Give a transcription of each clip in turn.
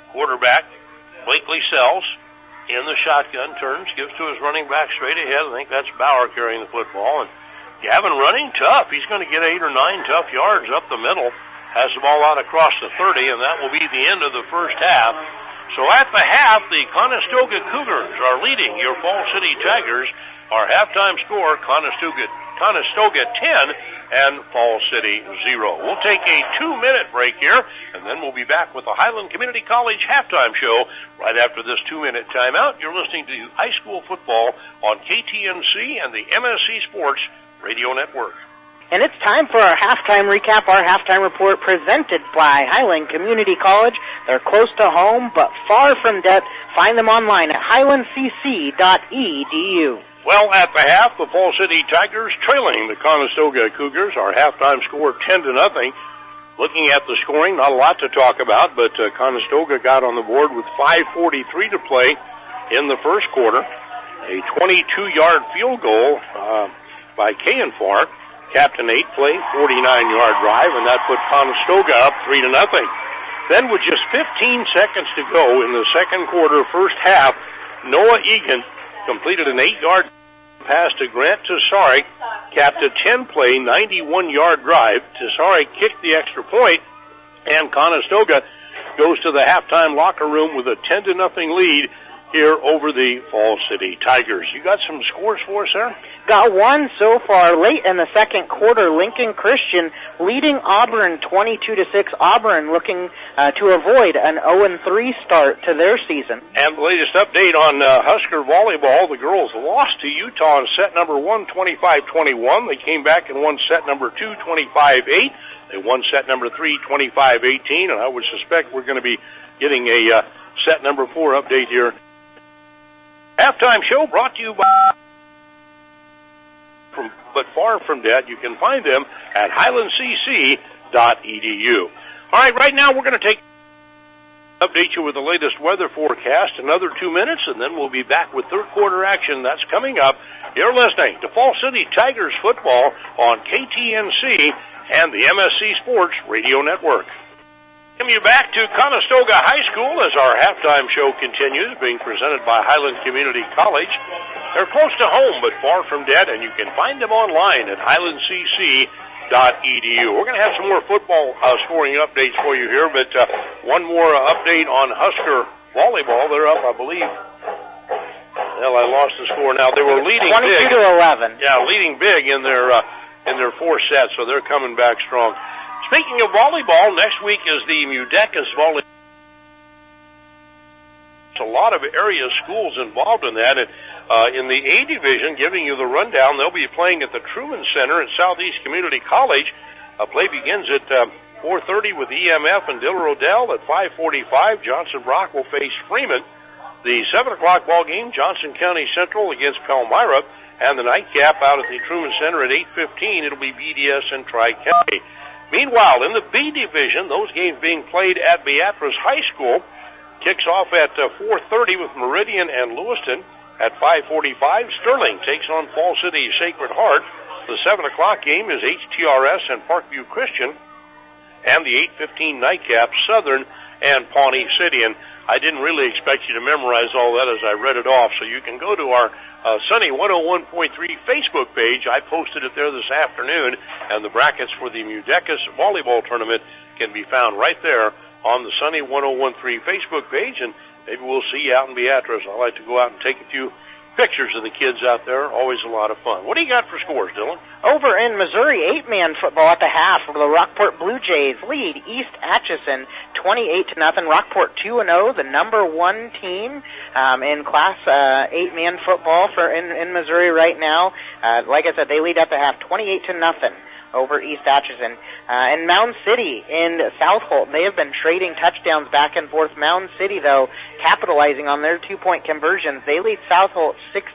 Quarterback, Blakely Sells, in the shotgun, turns, gives to his running back straight ahead. I think that's Bauer carrying the football. And Gavin running tough. He's going to get 8 or 9 tough yards up the middle. Has the ball out across the 30, and that will be the end of the first half. So at the half, the Conestoga Cougars are leading your Fall City Tigers. Our halftime score, Conestoga 10 and Fall City 0. We'll take a 2-minute break here, and then we'll be back with the Highland Community College halftime show right after this 2-minute timeout. You're listening to high school football on KTNC and the MSC Sports Radio Network. And it's time for our halftime recap, our halftime report presented by Highland Community College. They're close to home, but far from debt. Find them online at highlandcc.edu. Well, at the half, the Fall City Tigers trailing the Conestoga Cougars. Our halftime score 10-0. Looking at the scoring, not a lot to talk about, but Conestoga got on the board with 5:43 to play in the first quarter. A 22-yard field goal by Kayenfar. Captain 8-play, 49-yard drive, and that put Conestoga up 3-0. Then with just 15 seconds to go in the second quarter, first half, Noah Egan completed an 8-yard pass to Grant Tessari, capped a 10-play, 91-yard drive. Tessari kicked the extra point, and Conestoga goes to the halftime locker room with a 10-0 lead here over the Fall City Tigers. You got some scores for us there? Got one so far. Late in the second quarter, Lincoln Christian leading Auburn 22-6. Auburn looking to avoid an 0-3 start to their season. And the latest update on Husker volleyball, the girls lost to Utah in set number 1, 25-21. They came back and won set number 2, 25-8. They won set number 3, 25-18, and I would suspect we're going to be getting a set number 4 update here. Halftime show brought to you by but far from debt. You can find them at highlandcc.edu. All right now we're going to update you with the latest weather forecast. Another 2 minutes, and then we'll be back with third quarter action. That's coming up. You're listening to Fall City Tigers football on KTNC and the MSC Sports Radio Network. Welcome you back to Conestoga High School as our halftime show continues, being presented by Highland Community College. They're close to home but far from debt, and you can find them online at highlandcc.edu. We're going to have some more football scoring updates for you here, but one more update on Husker volleyball. They're up, I believe. Well, I lost the score now. They were leading 22-11. Yeah, leading big in their fourth set, so they're coming back strong. Speaking of volleyball, next week is the Mudecas volleyball. There's a lot of area schools involved in that. And in the A division, giving you the rundown, they'll be playing at the Truman Center at Southeast Community College. Play begins at 4:30 with EMF and Diller Odell. At 5:45, Johnson Brock will face Freeman. The 7 o'clock ball game, Johnson County Central against Palmyra. And the nightcap out at the Truman Center at 8:15, it'll be BDS and Tri-County. Meanwhile, in the B division, those games being played at Beatrice High School, kicks off at 4:30 with Meridian and Lewiston. At 5:45, Sterling takes on Fall City Sacred Heart. The 7 o'clock game is HTRS and Parkview Christian. And the 8:15 nightcap, Southern and Pawnee City. And I didn't really expect you to memorize all that as I read it off, so you can go to our Sunny 101.3 Facebook page. I posted it there this afternoon, and the brackets for the Mudecas volleyball tournament can be found right there on the Sunny 101.3 Facebook page, and maybe we'll see you out in Beatrice. I like to go out and take a few pictures of the kids out there. Always a lot of fun. What do you got for scores, Dylan? Over in Missouri, 8-man football at the half. The Rockport Blue Jays lead East Atchison 28-0. Rockport 2-0, the number 1 team in Class 8-man football in Missouri right now. Like I said, they lead at the half 28-0 over East Atchison. And Mound City in Southolt, they have been trading touchdowns back and forth. Mound City, though, capitalizing on their 2-point conversions. They lead Southolt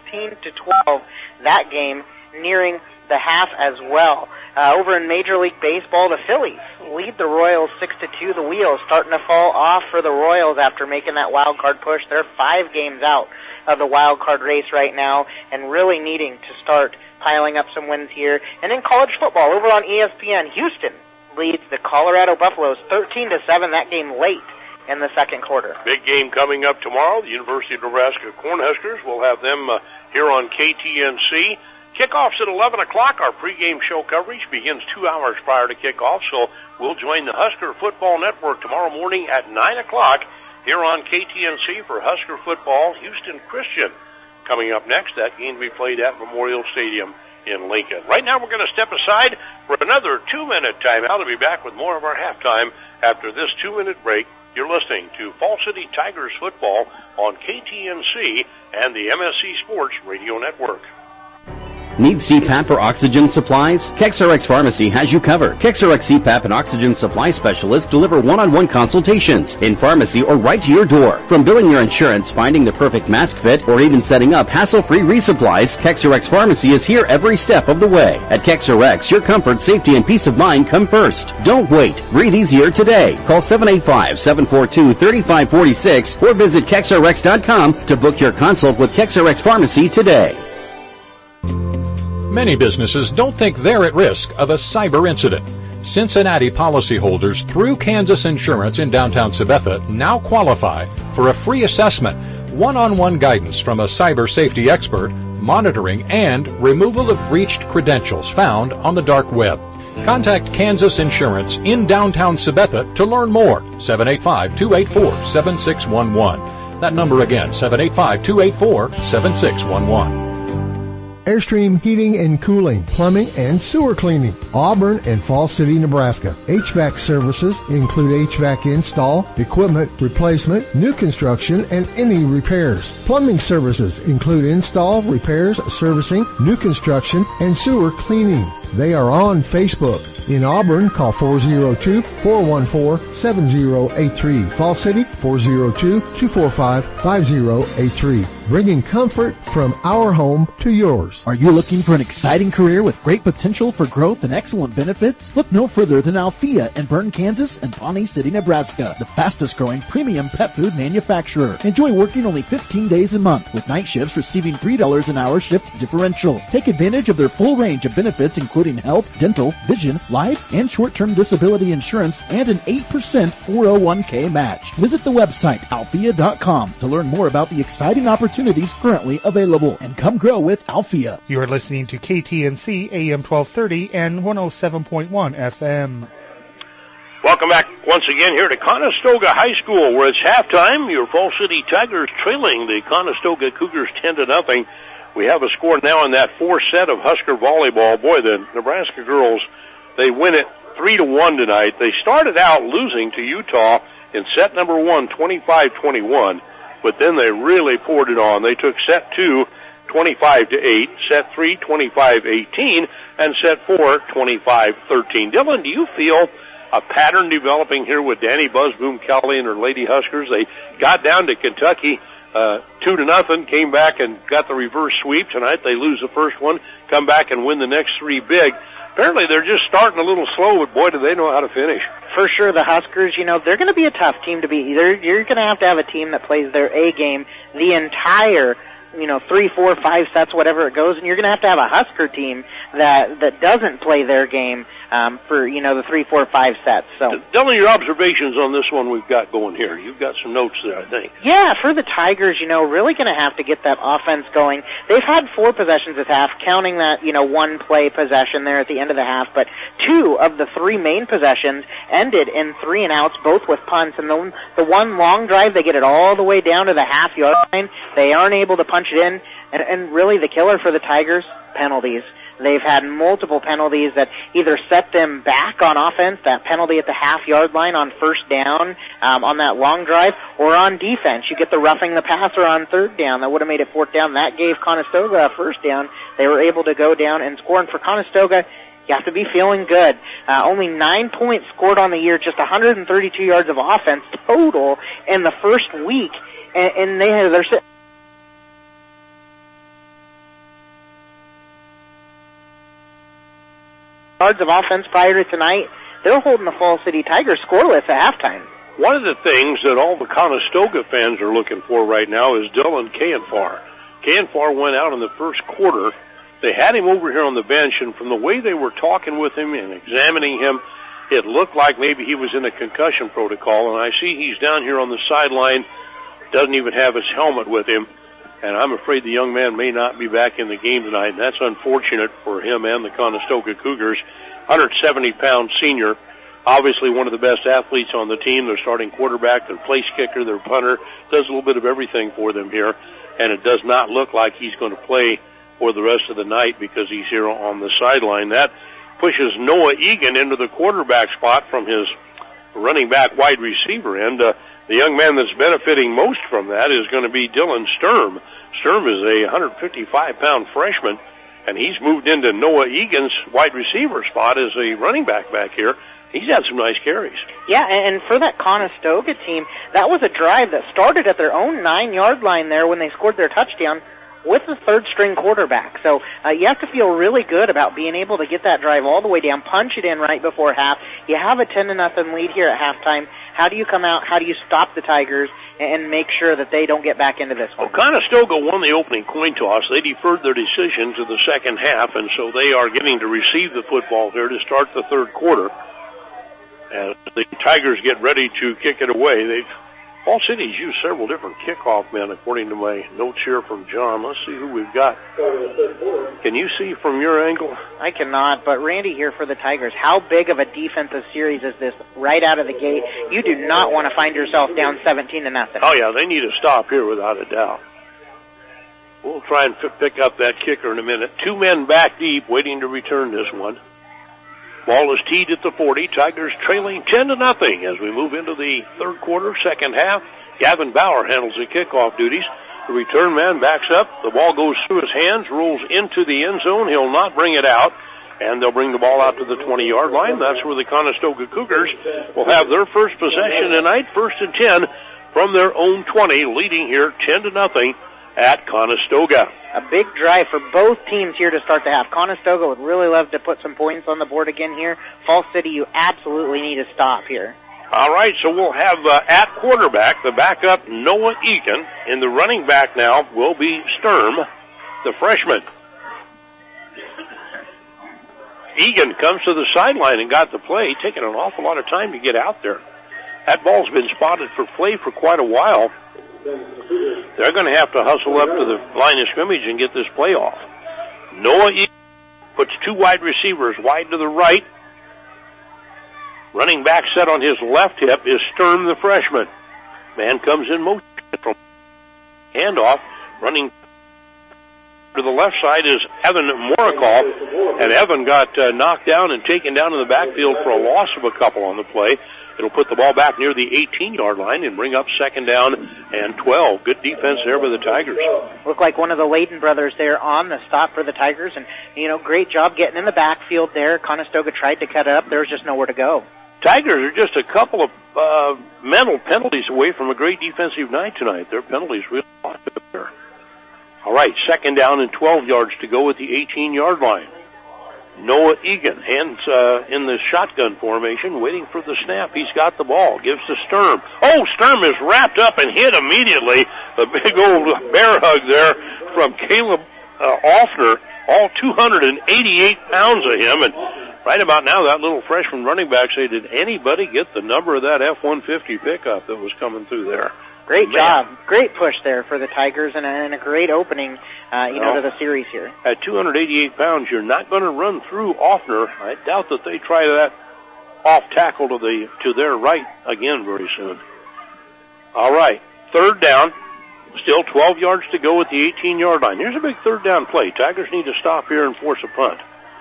16-12. That game nearing the half as well. Over in Major League Baseball, the Phillies lead the Royals 6-2. The wheels starting to fall off for the Royals after making that wild card push. They're 5 games out of the wild card race right now and really needing to start piling up some wins here. And in college football, over on ESPN, Houston leads the Colorado Buffaloes 13-7. That game late in the second quarter. Big game coming up tomorrow. The University of Nebraska Cornhuskers will have them here on KTNC. Kickoff's at 11 o'clock. Our pregame show coverage begins 2 hours prior to kickoff, so we'll join the Husker Football Network tomorrow morning at 9 o'clock here on KTNC for Husker Football. Houston Christian coming up next. That game to be played at Memorial Stadium in Lincoln. Right now we're going to step aside for another 2-minute timeout. I'll be back with more of our halftime after this 2-minute break. You're listening to Fall City Tigers football on KTNC and the MSC Sports Radio Network. Need CPAP or oxygen supplies? KexRx Pharmacy has you covered. KexRx CPAP and oxygen supply specialists deliver one-on-one consultations in pharmacy or right to your door. From billing your insurance, finding the perfect mask fit, or even setting up hassle-free resupplies, KexRx Pharmacy is here every step of the way. At KexRx, your comfort, safety, and peace of mind come first. Don't wait. Breathe easier today. Call 785-742-3546 or visit KexRx.com to book your consult with KexRx Pharmacy today. Many businesses don't think they're at risk of a cyber incident. Cincinnati policyholders through Kansas Insurance in downtown Sabetha now qualify for a free assessment, one-on-one guidance from a cyber safety expert, monitoring and removal of breached credentials found on the dark web. Contact Kansas Insurance in downtown Sabetha to learn more. 785-284-7611. That number again, 785-284-7611. Airstream Heating and Cooling, Plumbing and Sewer Cleaning, Auburn and Fall City, Nebraska. HVAC services include HVAC install, equipment replacement, new construction, and any repairs. Plumbing services include install, repairs, servicing, new construction, and sewer cleaning. They are on Facebook. In Auburn, call 402-414-7083. Fall City, 402-245-5083. Bringing comfort from our home to yours. Are you looking for an exciting career with great potential for growth and excellent benefits? Look no further than Althea in Bern, Kansas and Pawnee City, Nebraska, the fastest growing premium pet food manufacturer. Enjoy working only 15 days a month with night shifts receiving $3 an hour shift differential. Take advantage of their full range of benefits including health, dental, vision, life, and short-term disability insurance and an 8% 401k match. Visit the website althea.com to learn more about the exciting opportunities currently available and come grow with Althea. You are listening to KTNC AM 1230 and 107.1 FM. Welcome back once again here to Conestoga High School, where it's halftime. Your Fall City Tigers trailing the Conestoga Cougars 10-0. We have a score now in that fourth set of Husker volleyball. Boy, the Nebraska girls, they win it 3-1 tonight. They started out losing to Utah in set number 1, 25-21, but then they really poured it on. They took set 2, 25-8, set 3, 25-18, and set 4, 25-13. Dylan, do you feel a pattern developing here with Danny Buzzboom Kelly and her Lady Huskers? They got down to Kentucky 2-0, came back and got the reverse sweep. Tonight they lose the first one, come back and win the next 3 big. Apparently they're just starting a little slow, but boy, do they know how to finish. For sure, the Huskers, they're going to be a tough team to beat. You're going to have a team that plays their A game the entire 3, 4, 5 sets, whatever it goes, and you're going to have a Husker team that doesn't play their game for the 3, 4, 5 sets. So, Dylan, your observations on this one we've got going here. You've got some notes there, I think. Yeah, for the Tigers, really going to have to get that offense going. They've had 4 possessions this half, counting that 1 play possession there at the end of the half, but 2 of the 3 main possessions ended in 3 and outs, both with punts. And the one long drive, they get it all the way down to the half-yard line. They aren't able to punch it in, and really the killer for the Tigers, penalties. They've had multiple penalties that either set them back on offense, that penalty at the half-yard line on first down on that long drive, or on defense. You get the roughing the passer on third down. That would have made it fourth down. That gave Conestoga a first down. They were able to go down and score. And for Conestoga, you have to be feeling good. Only 9 points scored on the year, just 132 yards of offense total in the first week. And they're sitting yards of offense prior to tonight. They're holding the Fall City Tigers scoreless at halftime. One of the things that all the Conestoga fans are looking for right now is Dylan Kayenfar. Kayenfar went out in the first quarter. They had him over here on the bench, and from the way they were talking with him and examining him, It looked like maybe he was in a concussion protocol, and I see he's down here on the sideline, doesn't even have his helmet with him, and I'm afraid the young man may not be back in the game tonight, and that's unfortunate for him and the Conestoga Cougars. 170-pound senior, obviously one of the best athletes on the team. Their starting quarterback, their place kicker, their punter, does a little bit of everything for them here, and it does not look like he's going to play for the rest of the night because he's here on the sideline. That pushes Noah Egan into the quarterback spot from his running back wide receiver end. The young man that's benefiting most from that is going to be Dylan Sturm. Sturm is a 155-pound freshman, and he's moved into Noah Egan's wide receiver spot as a running back here. He's had some nice carries. Yeah, and for that Conestoga team, that was a drive that started at their own 9-yard line there when they scored their touchdown with the third-string quarterback. So you have to feel really good about being able to get that drive all the way down, punch it in right before half. You have a 10-0 lead here at halftime. How do you come out? How do you stop the Tigers and make sure that they don't get back into this one? Well, Conestoga won the opening coin toss. They deferred their decision to the second half, and so they are getting to receive the football here to start the third quarter. As the Tigers get ready to kick it away, Fall City's used several different kickoff men, according to my notes here from John. Let's see who we've got. Can you see from your angle? I cannot, but Randy here for the Tigers. How big of a defensive series is this right out of the gate? You do not want to find yourself down 17-0. Oh, yeah, they need a stop here without a doubt. We'll try and pick up that kicker in a minute. 2 men back deep waiting to return this one. Ball is teed at the 40. Tigers trailing 10-0 as we move into the third quarter, second half. Gavin Bauer handles the kickoff duties. The return man backs up. The ball goes through his hands, rolls into the end zone. He'll not bring it out, and they'll bring the ball out to the 20-yard line. That's where the Conestoga Cougars will have their first possession tonight, 1st and 10 from their own 20, leading here 10-0 at Conestoga. A big drive for both teams here to start the half. Conestoga would really love to put some points on the board again here. Fall City, you absolutely need to stop here. All right, so we'll have at quarterback, the backup Noah Egan. And the running back now will be Sturm, the freshman. Egan comes to the sideline and got the play, taking an awful lot of time to get out there. That ball's been spotted for play for quite a while. They're going to have to hustle up to the line of scrimmage and get this play off. Noah Egan puts 2 wide receivers wide to the right. Running back set on his left hip is Sturm, the freshman. Man comes in motion from handoff. Running to the left side is Evan Morakal, and Evan got knocked down and taken down in the backfield for a loss of a couple on the play. It'll put the ball back near the 18-yard line and bring up 2nd down and 12. Good defense there by the Tigers. Look like one of the Layden brothers there on the stop for the Tigers, and, great job getting in the backfield there. Conestoga tried to cut it up. There was just nowhere to go. Tigers are just a couple of mental penalties away from a great defensive night tonight. Their penalties really locked up there. All right, 2nd down and 12 yards to go at the 18-yard line. Noah Egan, hands in the shotgun formation, waiting for the snap. He's got the ball, gives to Sturm. Oh, Sturm is wrapped up and hit immediately. A big old bear hug there from Caleb Offner, all 288 pounds of him. And right about now, that little freshman running back say, did anybody get the number of that F-150 pickup that was coming through there? Great job. Great push there for the Tigers and a great opening, to the series here. At 288 pounds, you're not going to run through Offner. I doubt that they try that off tackle to their right again very soon. All right, 3rd down. Still 12 yards to go at the 18-yard line. Here's a big 3rd down play. Tigers need to stop here and force a punt.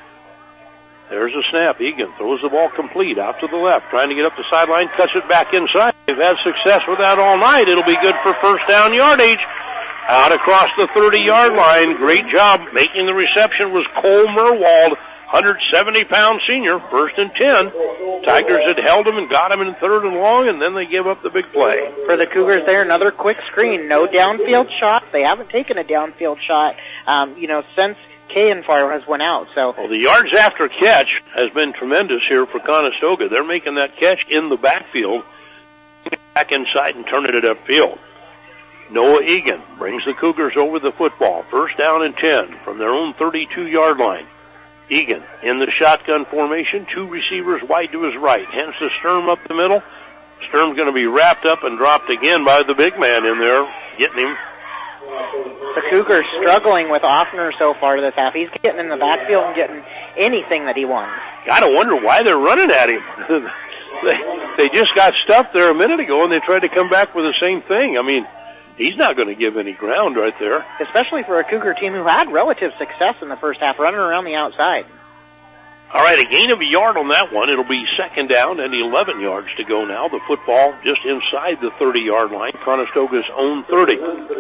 There's a snap. Egan throws the ball complete out to the left, trying to get up the sideline, cuts it back inside. They've had success with that all night. It'll be good for 1st down yardage. Out across the 30-yard line. Great job. Making the reception was Cole Merwald, 170-pound senior, 1st and 10. Tigers had held him and got him in 3rd and long, and then they give up the big play. For the Cougars there, another quick screen. No downfield shot. They haven't taken a downfield shot, since Kayenfar has went out. So the yards after catch has been tremendous here for Conestoga. They're making that catch in the backfield, back inside and turning it upfield. Noah Egan brings the Cougars over the football. 1st down and 10 from their own 32-yard line. Egan in the shotgun formation, 2 receivers wide to his right. Hence the Sturm up the middle. Sturm's going to be wrapped up and dropped again by the big man in there, getting him. The Cougars struggling with Offner so far this half. He's getting in the backfield and getting anything that he wants. Gotta wonder why they're running at him. They just got stuffed there a minute ago, and they tried to come back with the same thing. I mean, he's not going to give any ground right there. Especially for a Cougar team who had relative success in the first half, running around the outside. All right, a gain of a yard on that one. It'll be second down and 11 yards to go now. The football just inside the 30-yard line, Conestoga's own 30.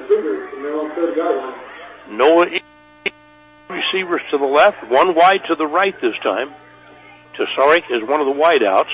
Noah receivers to the left, 1 wide to the right this time. Tasarik is one of the wideouts.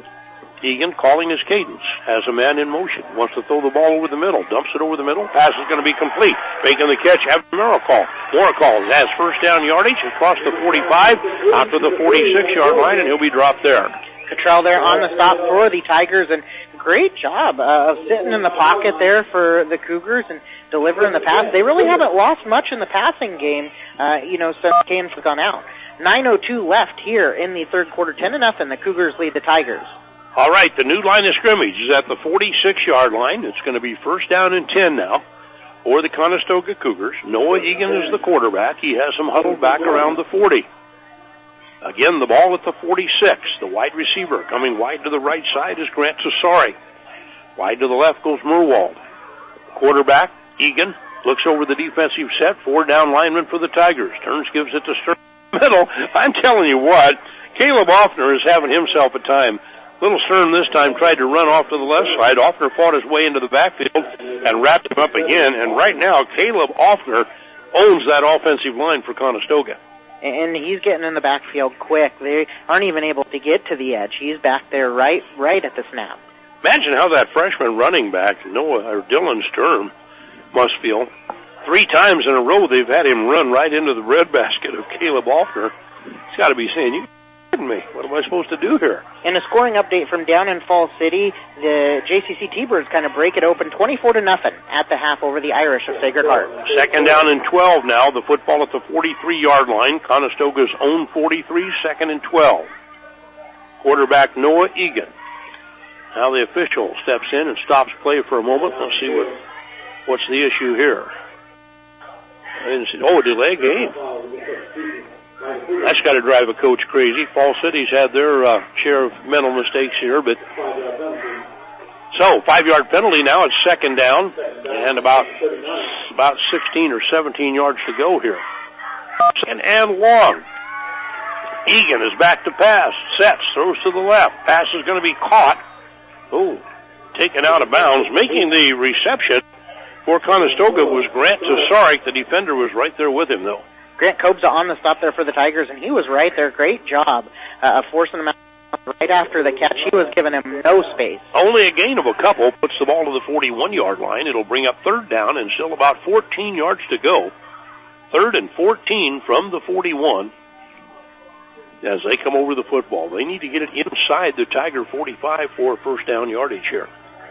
Egan calling his cadence, has a man in motion, wants to throw the ball over the middle, dumps it over the middle, pass is going to be complete. Making the catch, Evan Morakal. Morakal has first down yardage across the 45, out to the 46-yard line, and he'll be dropped there. Cottrell there on the stop for the Tigers, and great job of sitting in the pocket there for the Cougars and delivering the pass. They really haven't lost much in the passing game, since games have gone out. 9:02 left here in the third quarter, 10-0. The Cougars lead the Tigers. All right, the new line of scrimmage is at the 46-yard line. It's going to be first down and 10 now for the Conestoga Cougars. Noah Egan is the quarterback. He has them huddled back around the 40. Again, the ball at the 46. The wide receiver coming wide to the right side is Grant Tasarik. Wide to the left goes Murwald. Quarterback, Egan, looks over the defensive set. 4 down lineman for the Tigers. Turns, gives it to Stern. Middle. I'm telling you what, Caleb Offner is having himself a time. Little Stern this time tried to run off to the left side. Offner fought his way into the backfield and wrapped him up again. And right now, Caleb Offner owns that offensive line for Conestoga. And he's getting in the backfield quick. They aren't even able to get to the edge. He's back there right at the snap. Imagine how that freshman running back, Dylan Stern, must feel. 3 times in a row they've had him run right into the breadbasket of Caleb Offner. He's got to be saying, me. What am I supposed to do here? In a scoring update from down in Falls City, the JCC T-Birds kind of break it open 24-0 at the half over the Irish of Sacred Heart. Second down and 12 now. The football at the 43-yard line. Conestoga's own 43, second and 12. Quarterback Noah Egan. Now the official steps in and stops play for a moment. Let's see what's the issue here. Delay game. That's got to drive a coach crazy. Falls City's had their share of mental mistakes here, but so 5-yard penalty now. It's second down and about 16 or 17 yards to go here. And long. Egan is back to pass. Sets, throws to the left. Pass is going to be caught. Taken out of bounds. Making the reception for Conestoga was Grant Tasarik. The defender was right there with him, though. Grant Kobza on the stop there for the Tigers, and he was right there. Great job of forcing him out right after the catch. He was giving him no space. Only a gain of a couple puts the ball to the 41-yard line. It'll bring up third down and still about 14 yards to go. 3rd and 14 from the 41 as they come over the football. They need to get it inside the Tiger 45 for first down yardage here.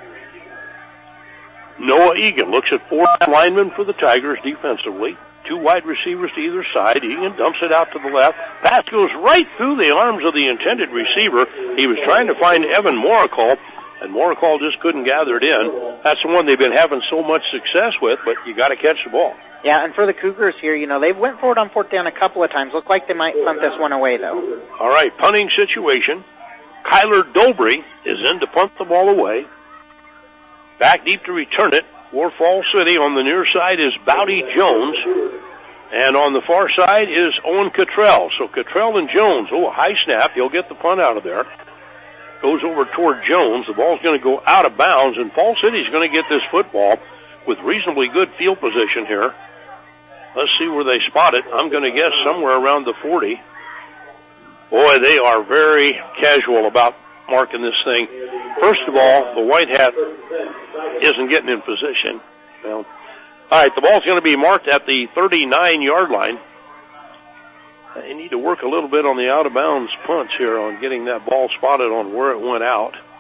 Noah Egan looks at 4 linemen for the Tigers defensively. 2 wide receivers to either side. Egan dumps it out to the left. Pass goes right through the arms of the intended receiver. He was trying to find Evan Morakal, and Morakal just couldn't gather it in. That's the one they've been having so much success with, but you got to catch the ball. Yeah, and for the Cougars here, they've went for it on 4th down a couple of times. Look like they might punt this one away, though. All right, punting situation. Kyler Dobry is in to punt the ball away. Back deep to return it for Falls City. On the near side is Bowdy Jones. And on the far side is Owen Cottrell. So Cottrell and Jones, a high snap. He'll get the punt out of there. Goes over toward Jones. The ball's going to go out of bounds, and Falls City's going to get this football with reasonably good field position here. Let's see where they spot it. I'm going to guess somewhere around the 40. Boy, they are very casual about marking this thing. First of all, the white hat isn't getting in position. Well, all right, the ball's going to be marked at the 39-yard line. They need to work a little bit on the out-of-bounds punch here on getting that ball spotted on where it went out.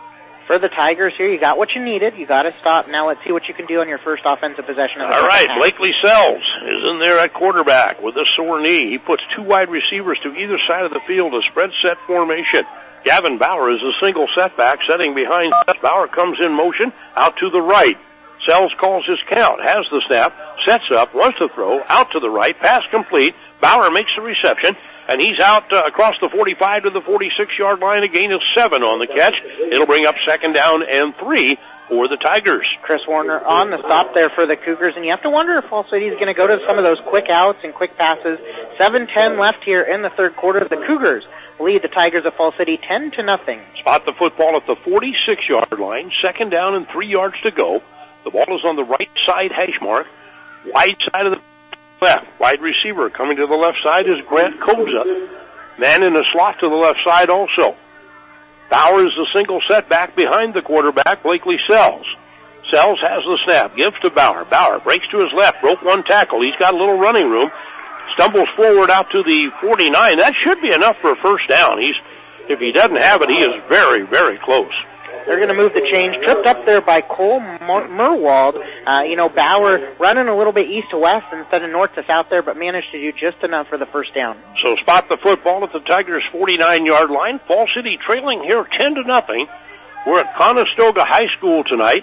For the Tigers here, you got what you needed. You got to stop. Now let's see what you can do on your first offensive possession of the All right, half. Blakely Sells is in there at quarterback with a sore knee. He puts two wide receivers to either side of the field, a spread set formation. Gavin Bauer is a single setback, setting behind. Bauer comes in motion, out to the right. Sells calls his count, has the snap, sets up, wants to throw, out to the right, pass complete. Bauer makes the reception, and he's out across the 45 to the 46-yard line, a gain of 7 on the catch. It'll bring up 2nd down and 3 for the Tigers. Chris Warner on the stop there for the Cougars, and you have to wonder if Fall City is going to go to some of those quick outs and quick passes. 7:10 left here in the third quarter. The Cougars lead the Tigers of Fall City 10-0. Spot the football at the 46-yard line, 2nd down and 3 yards to go. The ball is on the right side hash mark, wide side of the left. Wide receiver coming to the left side is Grant Koza. Man in the slot to the left side also. Bauer is the single setback behind the quarterback, Blakely Sells. Sells has the snap, gives to Bauer. Bauer breaks to his left, broke one tackle. He's got a little running room. Stumbles forward out to the 49. That should be enough for a first down. If he doesn't have it, he is very, very close. They're going to move the change. Tripped up there by Cole Murwald. Bauer running a little bit east to west instead of north to south there, but managed to do just enough for the first down. So spot the football at the Tigers' 49-yard line. Fall City trailing here 10-0. We're at Conestoga High School tonight,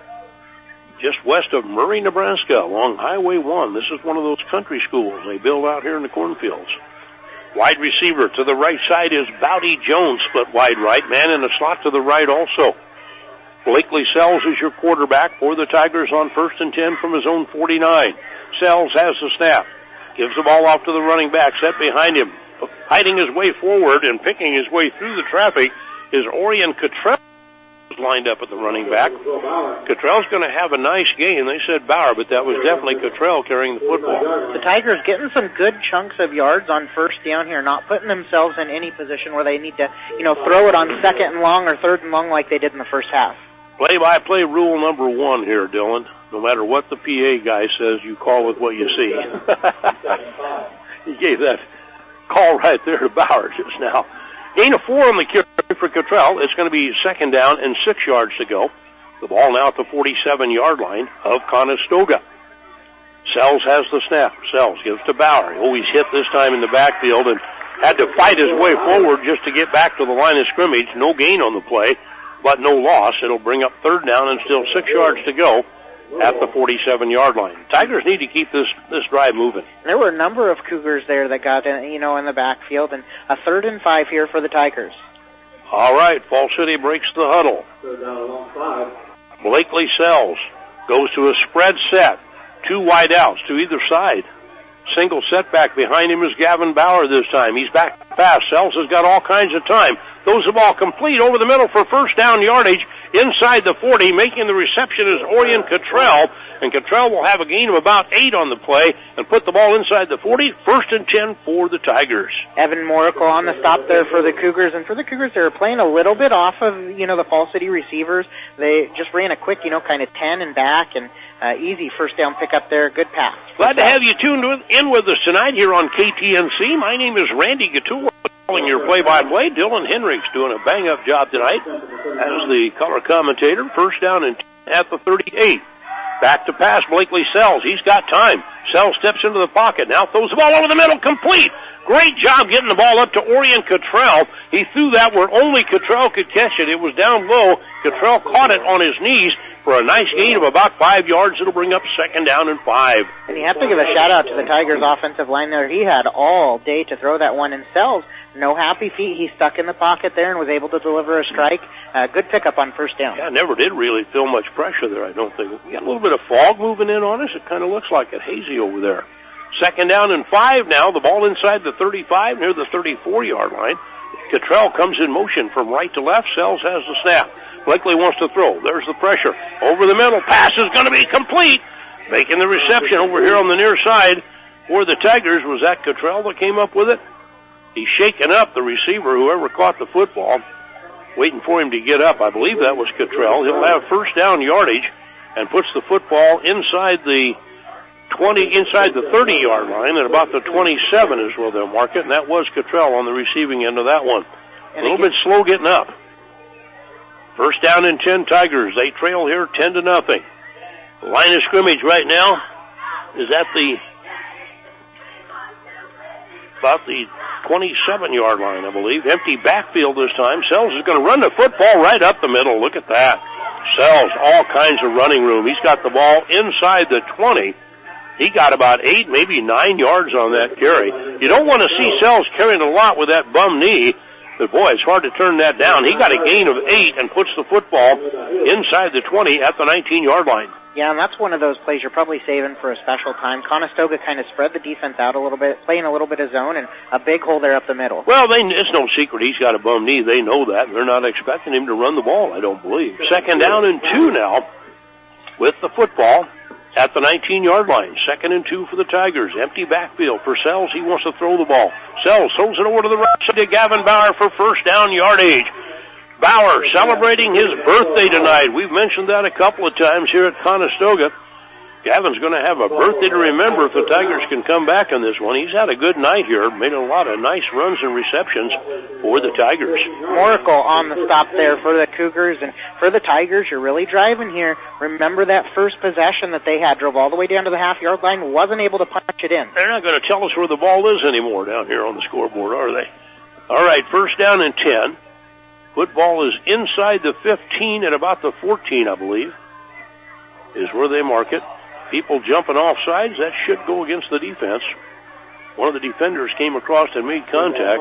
just west of Murray, Nebraska, along Highway 1. This is one of those country schools they build out here in the cornfields. Wide receiver to the right side is Bowdy Jones, split wide right. Man in the slot to the right also. Blakely Sells is your quarterback for the Tigers on 1st and 10 from his own 49. Sells has the snap. Gives the ball off to the running back, set behind him. Hiding his way forward and picking his way through the traffic is Orion Cottrell, lined up at the running back. Cottrell's going to have a nice game. They said Bauer, but that was definitely Cottrell carrying the football. The Tigers getting some good chunks of yards on first down here, not putting themselves in any position where they need to, throw it on 2nd and long or 3rd and long like they did in the first half. Play-by-play rule number 1 here, Dylan. No matter what the PA guy says, you call with what you see. He gave that call right there to Bauer just now. Gain of 4 on the carry for Cottrell. It's going to be 2nd down and 6 yards to go. The ball now at the 47-yard line of Conestoga. Sells has the snap. Sells gives to Bauer. Oh, he's hit this time in the backfield and had to fight his way forward just to get back to the line of scrimmage. No gain on the play, but no loss. It'll bring up 3rd down and still 6 yards to go at the 47-yard line. Tigers need to keep this drive moving. There were a number of Cougars there that got in the backfield, and a 3rd and 5 here for the Tigers. All right, Fall City breaks the huddle. Blakely Sells goes to a spread set. 2 wide outs to either side. Single setback behind him is Gavin Bauer this time. He's back fast. Sells has got all kinds of time. Those the ball complete over the middle for first down yardage inside the 40. Making the reception is Orion Cottrell, and Cottrell will have a gain of about 8 on the play and put the ball inside the 40. 1st and 10 for the Tigers. Evan Morical on the stop there for the Cougars, and for the Cougars, they were playing a little bit off of the Fall City receivers. They just ran a quick kind of 10 and back, and easy first down pickup there. Good pass. Glad to have you tuned in with us tonight here on KTNC. My name is Randy Gatul, calling your play-by-play. Dylan Henrichs doing a bang-up job tonight as the color commentator. First down and at the 38. Back to pass, Blakely Sells. He's got time. Sells steps into the pocket. Now throws the ball over the middle, complete. Great job getting the ball up to Orion Cottrell. He threw that where only Cottrell could catch it. It was down low. Cottrell caught it on his knees for a nice gain of about 5 yards. It'll bring up 2nd down and 5. And you have to give a shout-out to the Tigers' offensive line there. He had all day to throw that one, and Sells, no happy feet. He stuck in the pocket there and was able to deliver a strike. Good pickup on first down. Yeah, never did really feel much pressure there, I don't think. We got a little bit of fog moving in on us. It kind of looks like it hazy over there. 2nd down and 5 now. The ball inside the 35 near the 34-yard line. Cottrell comes in motion from right to left. Sells has the snap. Blakely wants to throw. There's the pressure. Over the middle. Pass is going to be complete. Making the reception over here on the near side for the Tigers. Was that Cottrell that came up with it? He's shaking up the receiver, whoever caught the football, waiting for him to get up. I believe that was Cottrell. He'll have first down yardage and puts the football inside the 30-yard line, at about the 27 is where they'll mark it, and that was Cottrell on the receiving end of that one. A little bit slow getting up. First down and 10 Tigers. They trail here 10-0. The line of scrimmage right now is at about the 27-yard line, I believe. Empty backfield this time. Sells is going to run the football right up the middle. Look at that. Sells all kinds of running room. He's got the ball inside the 20. He got about 8, maybe 9 yards on that carry. You don't want to see Sells carrying a lot with that bum knee, but boy, it's hard to turn that down. He got a gain of 8 and puts the football inside the 20 at the 19-yard line. Yeah, and that's one of those plays you're probably saving for a special time. Conestoga kind of spread the defense out a little bit, playing a little bit of zone, and a big hole there up the middle. Well, it's no secret he's got a bum knee. They know that. They're not expecting him to run the ball, I don't believe. Second down and 2 now with the football at the 19-yard line. Second and 2 for the Tigers. Empty backfield for Sells. He wants to throw the ball. Sells throws it over to the right side to Gavin Bauer for first down yardage. Bauer celebrating his birthday tonight. We've mentioned that a couple of times here at Conestoga. Gavin's going to have a birthday to remember if the Tigers can come back on this one. He's had a good night here, made a lot of nice runs and receptions for the Tigers. Oracle on the stop there for the Cougars, and for the Tigers, you're really driving here. Remember that first possession that they had, drove all the way down to the half-yard line, wasn't able to punch it in. They're not going to tell us where the ball is anymore down here on the scoreboard, are they? All right, first down and 10. Football is inside the 15 at about the 14, I believe, is where they mark it. People jumping off sides, that should go against the defense. One of the defenders came across and made contact.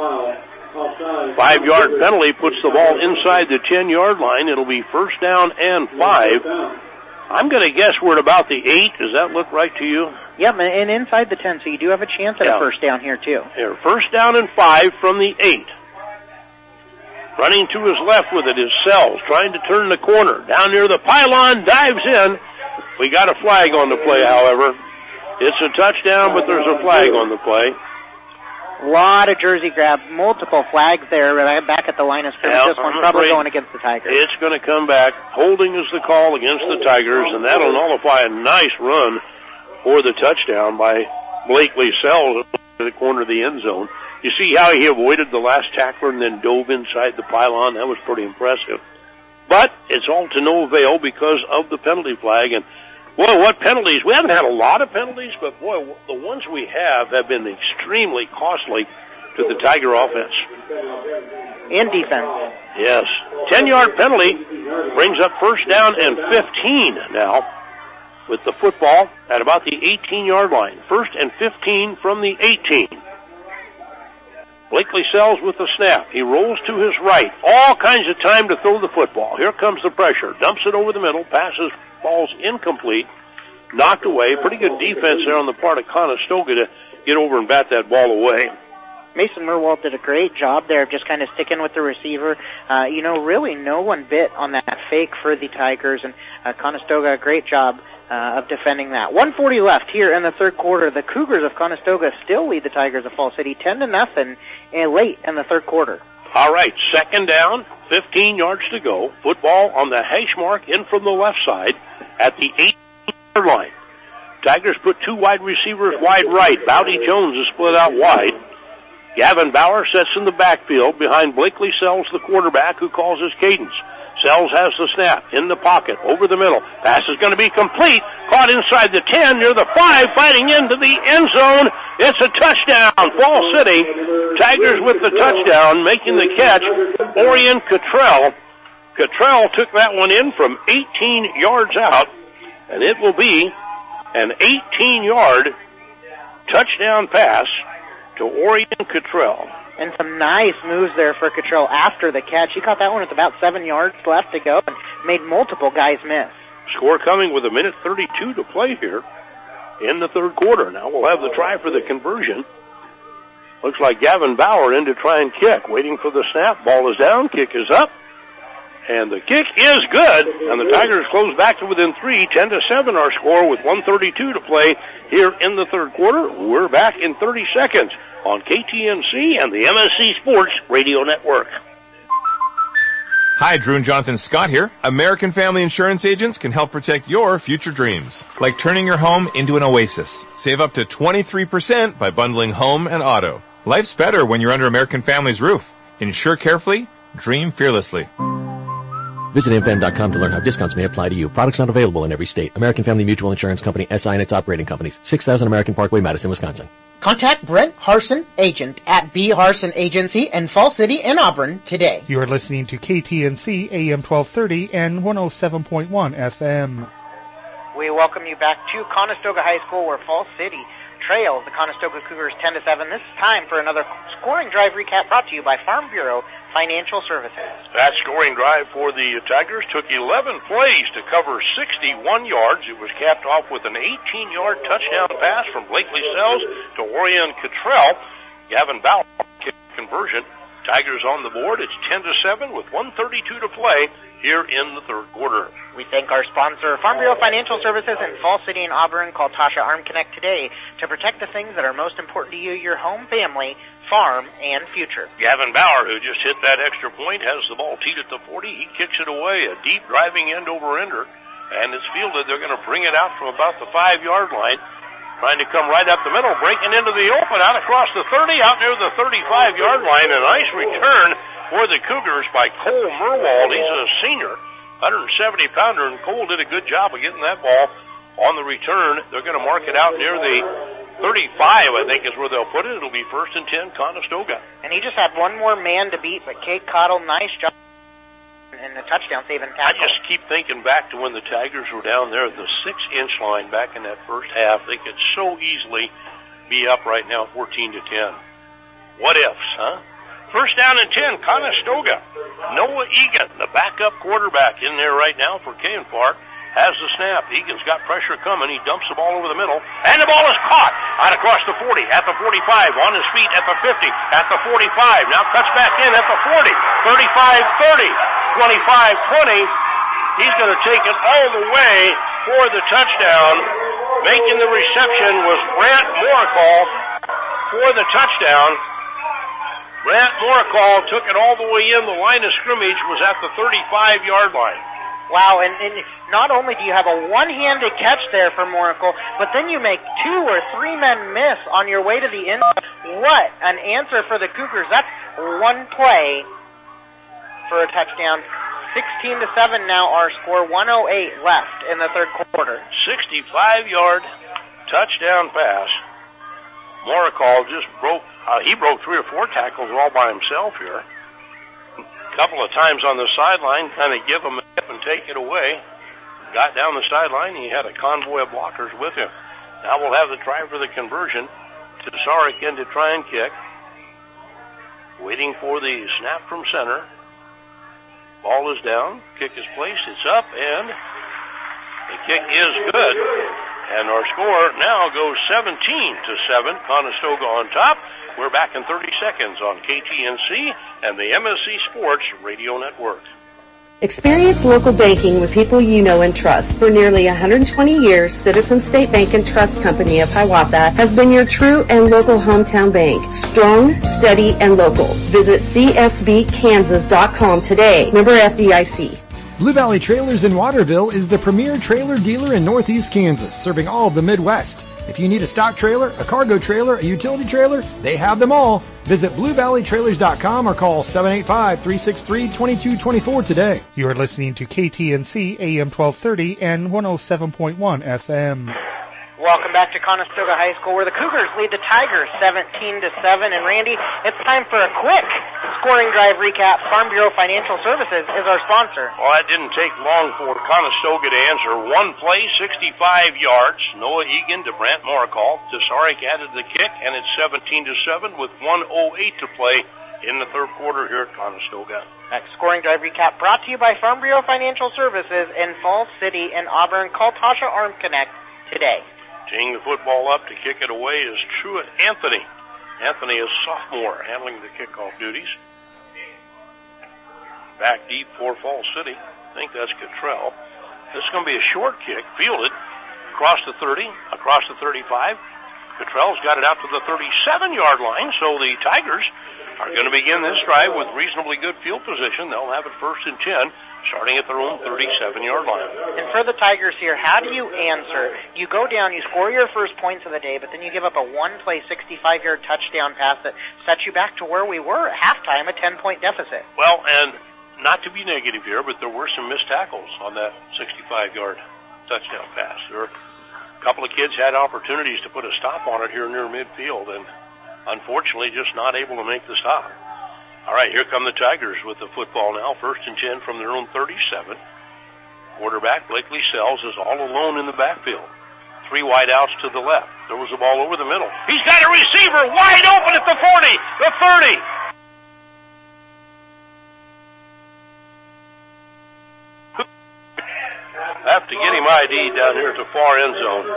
5-yard penalty puts the ball inside the 10-yard line. It'll be first down and 5. I'm going to guess we're at about the 8. Does that look right to you? Yep, and inside the 10, so you do have a chance at a first down here, too. Here, first down and 5 from the 8. Running to his left with it is Sells, trying to turn the corner. Down near the pylon, dives in. We got a flag on the play, however. It's a touchdown, but there's a flag on the play. A lot of jersey grab, multiple flags there back at the line of scrimmage. This one probably going against the Tigers. It's going to come back. Holding is the call against the Tigers, and that'll nullify a nice run for the touchdown by Blakely Sells to the corner of the end zone. You see how he avoided the last tackler and then dove inside the pylon? That was pretty impressive. But it's all to no avail because of the penalty flag. And, boy, what penalties. We haven't had a lot of penalties, but, boy, the ones we have been extremely costly to the Tiger offense. And defense. Yes. 10-yard penalty brings up first down and 15 now with the football at about the 18-yard line. First and 15 from the 18. Blakely Sells with the snap. He rolls to his right. All kinds of time to throw the football. Here comes the pressure. Dumps it over the middle. Passes, falls incomplete. Knocked away. Pretty good defense there on the part of Conestoga to get over and bat that ball away. Mason Merwald did a great job there of just kind of sticking with the receiver. Really no one bit on that fake for the Tigers, and Conestoga, a great job of defending that. 1:40 left here in the third quarter. The Cougars of Conestoga still lead the Tigers of Fall City 10-0 late in the third quarter. All right, second down, 15 yards to go. Football on the hash mark in from the left side at the 8-yard line. Tigers put 2 wide receivers wide right. Bowdy Jones is split out wide. Gavin Bauer sets in the backfield behind Blakely Sells, the quarterback, who calls his cadence. Sells has the snap in the pocket, over the middle. Pass is going to be complete. Caught inside the 10, near the 5, fighting into the end zone. It's a touchdown. Fall City. Tigers with the touchdown, making the catch. Orion Cottrell. Cottrell took that one in from 18 yards out, and it will be an 18-yard touchdown pass to Orion Cottrell. And some nice moves there for Cottrell after the catch. He caught that one with about 7 yards left to go and made multiple guys miss. Score coming with 1:32 to play here in the third quarter. Now we'll have the try for the conversion. Looks like Gavin Bauer in to try and kick. Waiting for the snap. Ball is down. Kick is up. And the kick is good. And the Tigers close back to within 3. 10-7 our score with 1:32 to play here in the third quarter. We're back in 30 seconds on KTNC and the MSC Sports Radio Network. Hi, Drew and Jonathan Scott here. American Family Insurance agents can help protect your future dreams, like turning your home into an oasis. Save up to 23% by bundling home and auto. Life's better when you're under American Family's roof. Insure carefully, dream fearlessly. Visit amfam.com to learn how discounts may apply to you. Products not available in every state. American Family Mutual Insurance Company, SI and its operating companies. 6000 American Parkway, Madison, Wisconsin. Contact Brent Harson, agent at B. Harson Agency in Fall City and Auburn today. You are listening to KTNC AM 1230 and 107.1 FM. We welcome you back to Conestoga High School, where Fall City trails the Conestoga Cougars 10-7. This is time for another scoring drive recap brought to you by Farm Bureau Financial Services. That scoring drive for the Tigers took 11 plays to cover 61 yards. It was capped off with an 18-yard touchdown pass from Blakely Sells to Orion Cottrell. Gavin Bauer kicked conversion. Tigers on the board. It's 10-7 with 1:32 to play here in the third quarter. We thank our sponsor, Farm Bureau Financial Services in Fall City and Auburn. Call Tasha Arm Connect today to protect the things that are most important to you, your home, family, farm, and future. Gavin Bauer, who just hit that extra point, has the ball teed at the 40. He kicks it away, a deep driving end-over-ender, and it's fielded. They're going to bring it out from about the 5-yard line, trying to come right up the middle, breaking into the open, out across the 30, out near the 35-yard line. A nice return for the Cougars by Cole Merwald. He's a senior, 170-pounder, and Cole did a good job of getting that ball on the return. They're going to mark it out near the 35, I think, is where they'll put it. It'll be 1st and 10, Conestoga. And he just had one more man to beat, but Kate Cottle, nice job. And the touchdown saving tackle. I just keep thinking back to when the Tigers were down there at the 6-inch line back in that first half. They could so easily be up right now 14-10. What ifs, huh? 1st down and 10, Conestoga. Noah Egan, the backup quarterback, in there right now for K&Far, has the snap. Egan's got pressure coming. He dumps the ball over the middle, and the ball is caught out across the 40, at the 45, on his feet at the 50, at the 45. Now cuts back in at the 40, 35-30. 25-20, he's going to take it all the way for the touchdown. Making the reception was Brant Morakall for the touchdown. Brant Morakall took it all the way in. The line of scrimmage was at the 35-yard line. Wow, and not only do you have a one-handed catch there for Morakall, but then you make 2 or 3 men miss on your way to the end. What an answer for the Cougars. That's one play for a touchdown. 16-7 now our score, 1:08 left in the third quarter. 65-yard touchdown pass. Morakall just broke 3 or 4 tackles all by himself here. A couple of times on the sideline, kind of give him a hip and take it away. Got down the sideline, he had a convoy of blockers with him. Now we'll have the try for the conversion. Tesaric in to try and kick. Waiting for the snap from center. Ball is down, kick is placed, it's up, and the kick is good. And our score now goes 17-7, Conestoga on top. We're back in 30 seconds on KTNC and the MSC Sports Radio Network. Experience local banking with people you know and trust. For nearly 120 years, Citizen State Bank and Trust Company of Hiawatha has been your true and local hometown bank. Strong, steady, and local. Visit csbkansas.com today. Member FDIC. Blue Valley Trailers in Waterville is the premier trailer dealer in Northeast Kansas, serving all of the Midwest. If you need a stock trailer, a cargo trailer, a utility trailer, they have them all. Visit BlueValleyTrailers.com or call 785-363-2224 today. You are listening to KTNC AM 1230 and 107.1 FM. Welcome back to Conestoga High School, where the Cougars lead the Tigers 17-7. And Randy, it's time for a quick scoring drive recap. Farm Bureau Financial Services is our sponsor. Well, it didn't take long for Conestoga to answer. One play, 65 yards. Noah Egan to Brant Morakall. Tesaric added the kick, and it's 17-7 with 1:08 to play in the third quarter here at Conestoga. That scoring drive recap brought to you by Farm Bureau Financial Services in Falls City and Auburn. Call Tasha Arm Connect today. Teeing the football up to kick it away is Truett Anthony. Anthony is sophomore, handling the kickoff duties. Back deep for Falls City. I think that's Cottrell. This is going to be a short kick, fielded across the 30, across the 35. Cottrell's got it out to the 37-yard line, so the Tigers are going to begin this drive with reasonably good field position. They'll have it 1st and 10, starting at their own 37-yard line. And for the Tigers here, how do you answer? You go down, you score your first points of the day, but then you give up a one-play 65-yard touchdown pass that sets you back to where we were at halftime, a 10-point deficit. Well, and not to be negative here, but there were some missed tackles on that 65-yard touchdown pass. There were a couple of kids had opportunities to put a stop on it here near midfield, and unfortunately just not able to make the stop. All right, here come the Tigers with the football now. 1st and 10 from their own 37. Quarterback Blakely Sells is all alone in the backfield. 3 wide outs to the left. There was a ball over the middle. He's got a receiver wide open at the 40, the 30. Have to get him ID'd down here at the far end zone.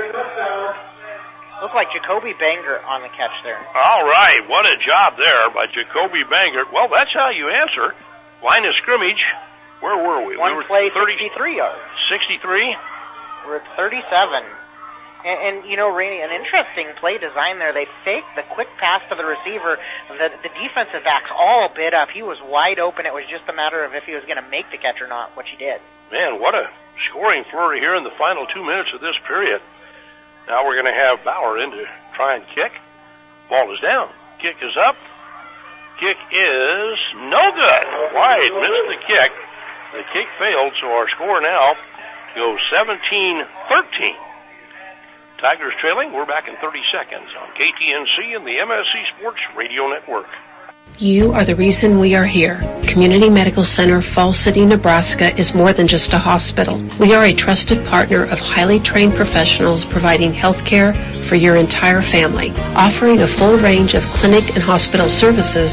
Looked like Jacoby Bangert on the catch there. All right, what a job there by Jacoby Bangert. Well, that's how you answer. Line of scrimmage. Where were we? One we were play, 63 yards. 63? We're at 37. And you know, Rainey, an interesting play design there. They faked the quick pass to the receiver. The defensive backs all bid up. He was wide open. It was just a matter of if he was going to make the catch or not, which he did. Man, what a scoring flurry here in the final 2 minutes of this period. Now we're going to have Bauer in to try and kick. Ball is down. Kick is up. Kick is no good. Wide, missed the kick. The kick failed, so our score now goes 17-13. Tigers trailing. We're back in 30 seconds on KTNC and the MSC Sports Radio Network. You are the reason we are here. Community Medical Center, Falls City, Nebraska is more than just a hospital. We are a trusted partner of highly trained professionals providing health care for your entire family. Offering a full range of clinic and hospital services,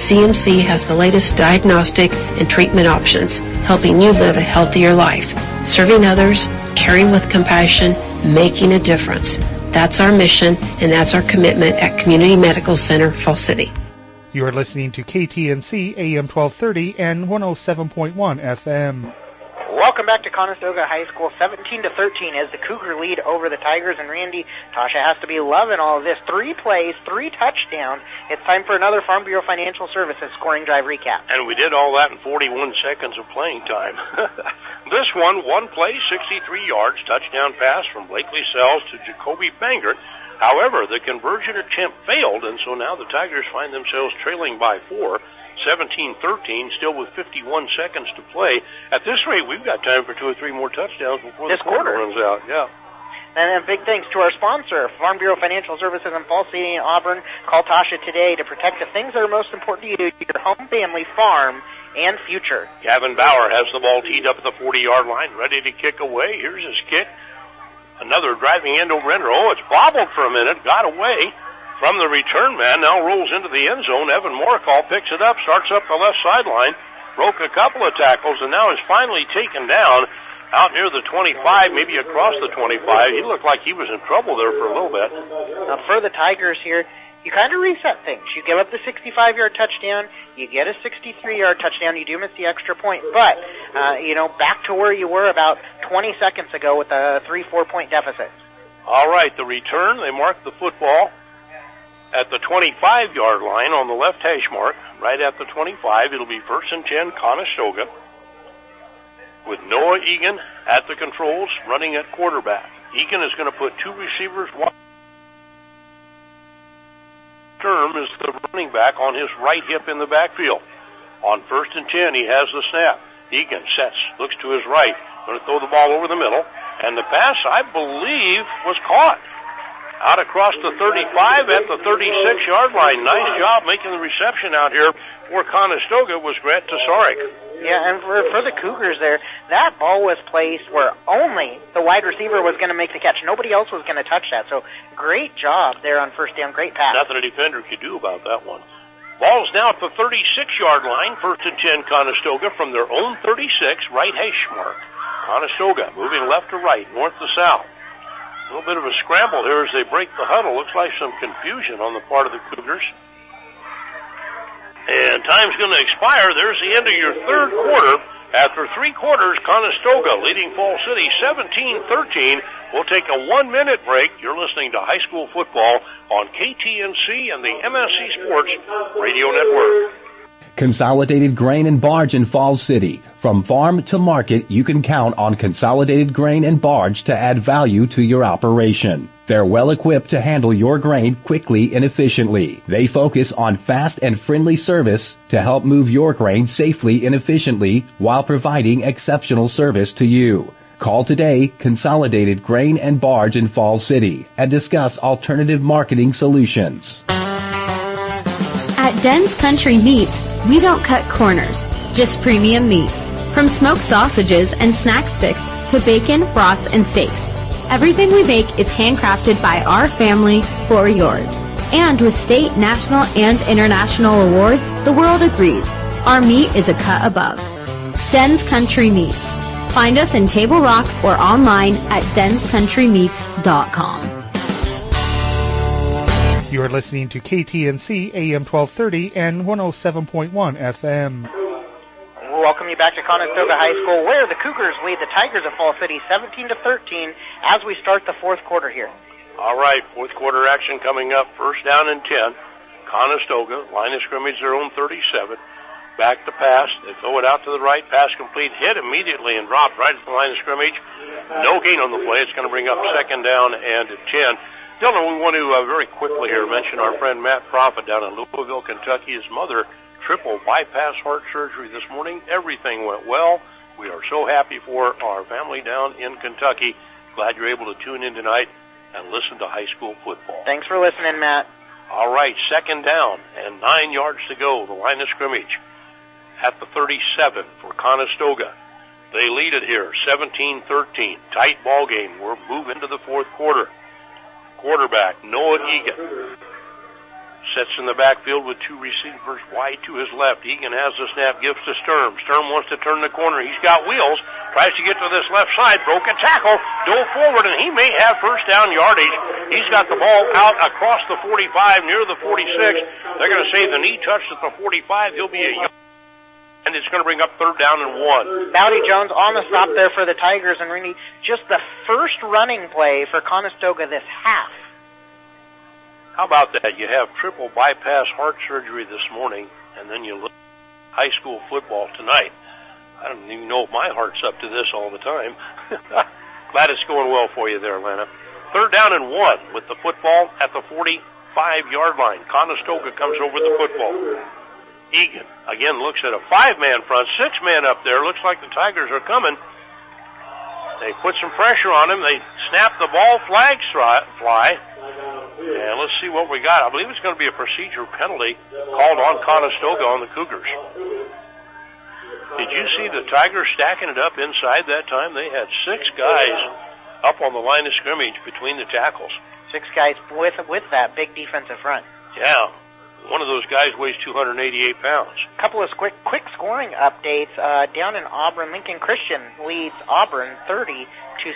CMC has the latest diagnostic and treatment options, helping you live a healthier life. Serving others, caring with compassion, making a difference. That's our mission, and that's our commitment at Community Medical Center, Falls City. You are listening to KTNC AM 1230 and 107.1 FM. Welcome back to Conestoga High School. 17-13 as the Cougar lead over the Tigers. And Randy, Tasha has to be loving all of this. 3 plays, 3 touchdowns. It's time for another Farm Bureau Financial Services scoring drive recap. And we did all that in 41 seconds of playing time. This one play, 63 yards, touchdown pass from Blakely Sells to Jacoby Bangert. However, the conversion attempt failed, and so now the Tigers find themselves trailing by 4. 17-13, still with 51 seconds to play. At this rate, we've got time for 2 or 3 more touchdowns before this the quarter runs out. Yeah. And big thanks to our sponsor, Farm Bureau Financial Services in Falls City and Auburn. Call Tasha today to protect the things that are most important to you, your home, family, farm, and future. Gavin Bauer has the ball teed up at the 40-yard line, ready to kick away. Here's his kick. Another driving end over ender. Oh, it's bobbled for a minute, got away from the return man, now rolls into the end zone. Evan Morakall picks it up, starts up the left sideline, broke a couple of tackles, and now is finally taken down out near the 25, maybe across the 25. He looked like he was in trouble there for a little bit. Now for the Tigers here, you kind of reset things. You give up the 65-yard touchdown, you get a 63-yard touchdown, you do miss the extra point, but, back to where you were about 20 seconds ago with a 3-4 point deficit. All right, the return, they mark the football at the 25-yard line on the left hash mark, right at the 25. It'll be 1st and 10, Conestoga, with Noah Egan at the controls, running at quarterback. Egan is going to put 2 receivers wide. Term is the running back on his right hip in the backfield. On 1st and 10, he has the snap. Egan sets, looks to his right, going to throw the ball over the middle, and the pass, I believe, was caught. Out across the 35 at the 36-yard line. Nice job making the reception out here for Conestoga was Grant Tesaric. Yeah, and for the Cougars there, that ball was placed where only the wide receiver was going to make the catch. Nobody else was going to touch that. So great job there on first down. Great pass. Nothing a defender could do about that one. Ball's now at the 36-yard line. 1st and 10, Conestoga from their own 36, right hash mark. Conestoga moving left to right, north to south. A little bit of a scramble here as they break the huddle. Looks like some confusion on the part of the Cougars. And time's going to expire. There's the end of your third quarter. After 3 quarters, Conestoga leading Falls City 17-13. We'll take a 1-minute break. You're listening to high school football on KTNC and the MSC Sports Radio Network. Consolidated Grain and Barge in Falls City. From farm to market, you can count on Consolidated Grain and Barge to add value to your operation. They're well equipped to handle your grain quickly and efficiently. They focus on fast and friendly service to help move your grain safely and efficiently while providing exceptional service to you. Call today, Consolidated Grain and Barge in Falls City, and discuss alternative marketing solutions. At Den's Country Meats, we don't cut corners, just premium meats. From smoked sausages and snack sticks to bacon, broths, and steaks. Everything we make is handcrafted by our family for yours. And with state, national, and international awards, the world agrees. Our meat is a cut above. Den's Country Meats. Find us in Table Rock or online at denscountrymeats.com. You are listening to KTNC AM 1230 and 107.1 FM. We'll welcome you back to Conestoga High School, where the Cougars lead the Tigers of Falls City 17-13 as we start the fourth quarter here. All right, fourth quarter action coming up. First down and 10. Conestoga, line of scrimmage, their own 37. Back to pass. They throw it out to the right. Pass complete. Hit immediately and dropped right at the line of scrimmage. No gain on the play. It's going to bring up second down and 10. Dylan, we want to very quickly here mention our friend Matt Profit down in Louisville, Kentucky. His mother, triple bypass heart surgery this morning. Everything went well. We are so happy for our family down in Kentucky. Glad you're able to tune in tonight and listen to high school football. Thanks for listening, Matt. All right, second down and 9 yards to go. The line of scrimmage at the 37 for Conestoga. They lead it here, 17-13. Tight ball game. We're moving to the fourth quarter. Quarterback, Noah Egan, sets in the backfield with two receivers wide to his left. Egan has the snap, gives to Sturm. Sturm wants to turn the corner. He's got wheels, tries to get to this left side, broke a tackle, dove forward, and he may have first down yardage. He's got the ball out across the 45, near the 46. They're going to say the knee touched at the 45. He'll be a yard, and it's going to bring up third down and 1. Bowdy Jones on the stop there for the Tigers, and really just the first running play for Conestoga this half. How about that? You have triple bypass heart surgery this morning, and then you look at high school football tonight. I don't even know if my heart's up to this all the time. Glad it's going well for you there, Atlanta. Third down and 1 with the football at the 45-yard line. Conestoga comes over the football. Egan, again, looks at a 5-man front, 6-man up there. Looks like the Tigers are coming. They put some pressure on him. They snap the ball. Flags fly. And let's see what we got. I believe it's going to be a procedure penalty called on Conestoga on the Cougars. Did you see the Tigers stacking it up inside that time? They had 6 guys up on the line of scrimmage between the tackles. 6 guys with that big defensive front. Yeah. One of those guys weighs 288 pounds. A couple of quick scoring updates. Down in Auburn, Lincoln Christian leads Auburn 30-6.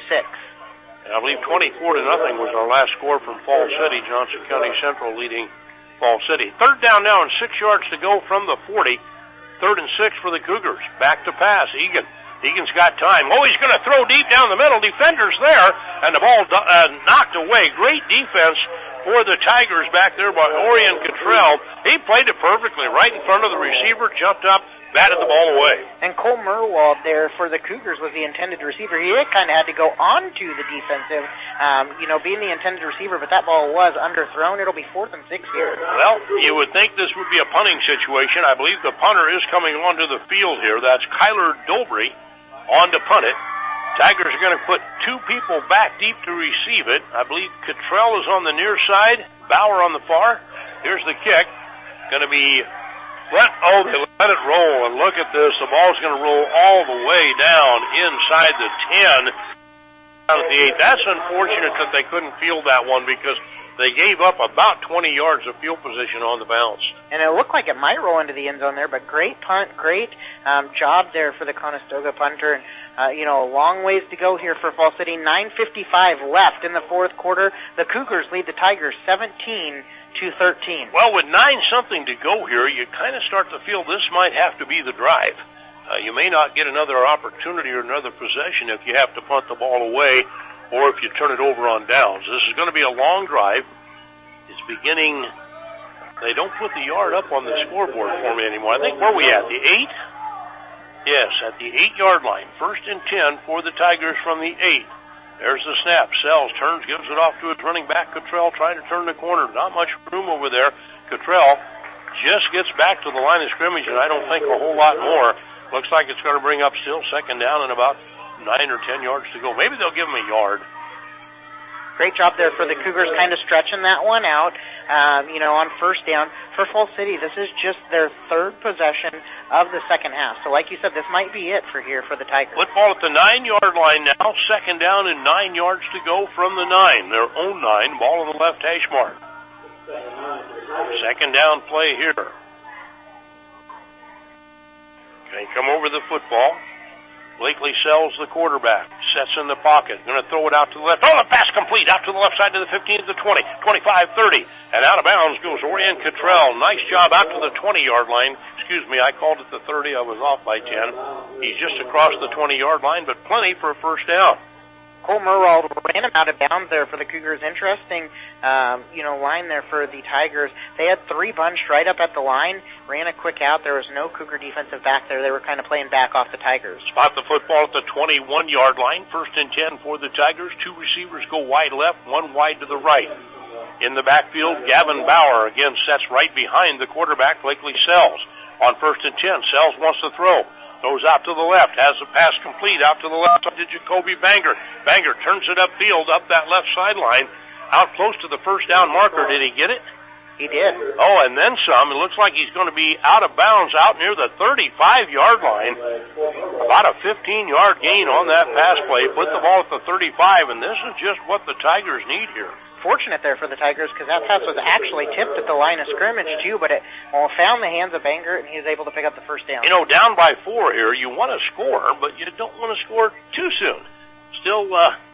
And I believe 24-0 was our last score from Falls City. Johnson County Central leading Falls City. Third down now and 6 yards to go from the 40. 3rd and 6 for the Cougars. Back to pass. Egan. Egan's got time. Oh, he's going to throw deep down the middle. Defenders there, and the ball knocked away. Great defense for the Tigers back there by Orion Cottrell. He played it perfectly right in front of the receiver, jumped up, batted the ball away. And Cole Merwald there for the Cougars was the intended receiver. He kind of had to go onto the defensive, being the intended receiver, but that ball was underthrown. It'll be 4th and 6 here. Well, you would think this would be a punting situation. I believe the punter is coming onto the field here. That's Kyler Dobry on to punt it. Tigers are going to put 2 people back deep to receive it. I believe Cottrell is on the near side, Bauer on the far. Here's the kick. Going to be they let it roll, and look at this. The ball's going to roll all the way down inside the 10, down at the 8. That's unfortunate that they couldn't field that one because they gave up about 20 yards of field position on the bounce. And it looked like it might roll into the end zone there, but great punt, great job there for the Conestoga punter. And, a long ways to go here for Falls City. 9:55 left in the fourth quarter. The Cougars lead the Tigers 17-13. Well, with 9-something to go here, you kind of start to feel this might have to be the drive. You may not get another opportunity or another possession if you have to punt the ball away or if you turn it over on downs. This is going to be a long drive. It's beginning. They don't put the yard up on the scoreboard for me anymore. I think, where are we at, the 8? Yes, at the 8-yard line. 1st and 10 for the Tigers from the 8. There's the snap. Sells, turns, gives it off to his running back, Cottrell, trying to turn the corner. Not much room over there. Cottrell just gets back to the line of scrimmage, and I don't think a whole lot more. Looks like it's going to bring up still second down and about 9 or 10 yards to go. Maybe they'll give him a yard. Great job there for the Cougars kind of stretching that one out, on first down. For Falls City, this is just their third possession of the second half. So like you said, this might be it for the Tigers. Football at the 9-yard line now. Second down and 9 yards to go from the 9. Their own 9. Ball on the left hash mark. Second down play here. Okay, come over the football. Blakely Sells the quarterback, sets in the pocket, going to throw it out to the left. Oh, the pass complete, out to the left side to the 15, to the 20, 25, 30, and out of bounds goes Orion Cottrell. Nice job out to the 20-yard line. Excuse me, I called it the 30. I was off by 10. He's just across the 20-yard line, but plenty for a first down. Cole Murwald ran him out of bounds there for the Cougars. Interesting, line there for the Tigers. They had 3 bunched right up at the line, ran a quick out. There was no Cougar defensive back there. They were kind of playing back off the Tigers. Spot the football at the 21-yard line. First and 10 for the Tigers. 2 receivers go wide left, 1 wide to the right. In the backfield, Gavin Bauer again sets right behind the quarterback, Blakely Sells. On first and 10, Sells wants to throw. Throws out to the left, has the pass complete out to the left to Jacoby Banger. Banger turns it upfield, up that left sideline, out close to the first down marker. Did he get it? He did. Oh, and then some. It looks like he's going to be out of bounds out near the 35-yard line. About a 15-yard gain on that pass play. Put the ball at the 35, and this is just what the Tigers need here. Fortunate there for the Tigers because that pass was actually tipped at the line of scrimmage too, but it found the hands of Banger and he was able to pick up the first down. Down by 4 here, you want to score, but you don't want to score too soon. Still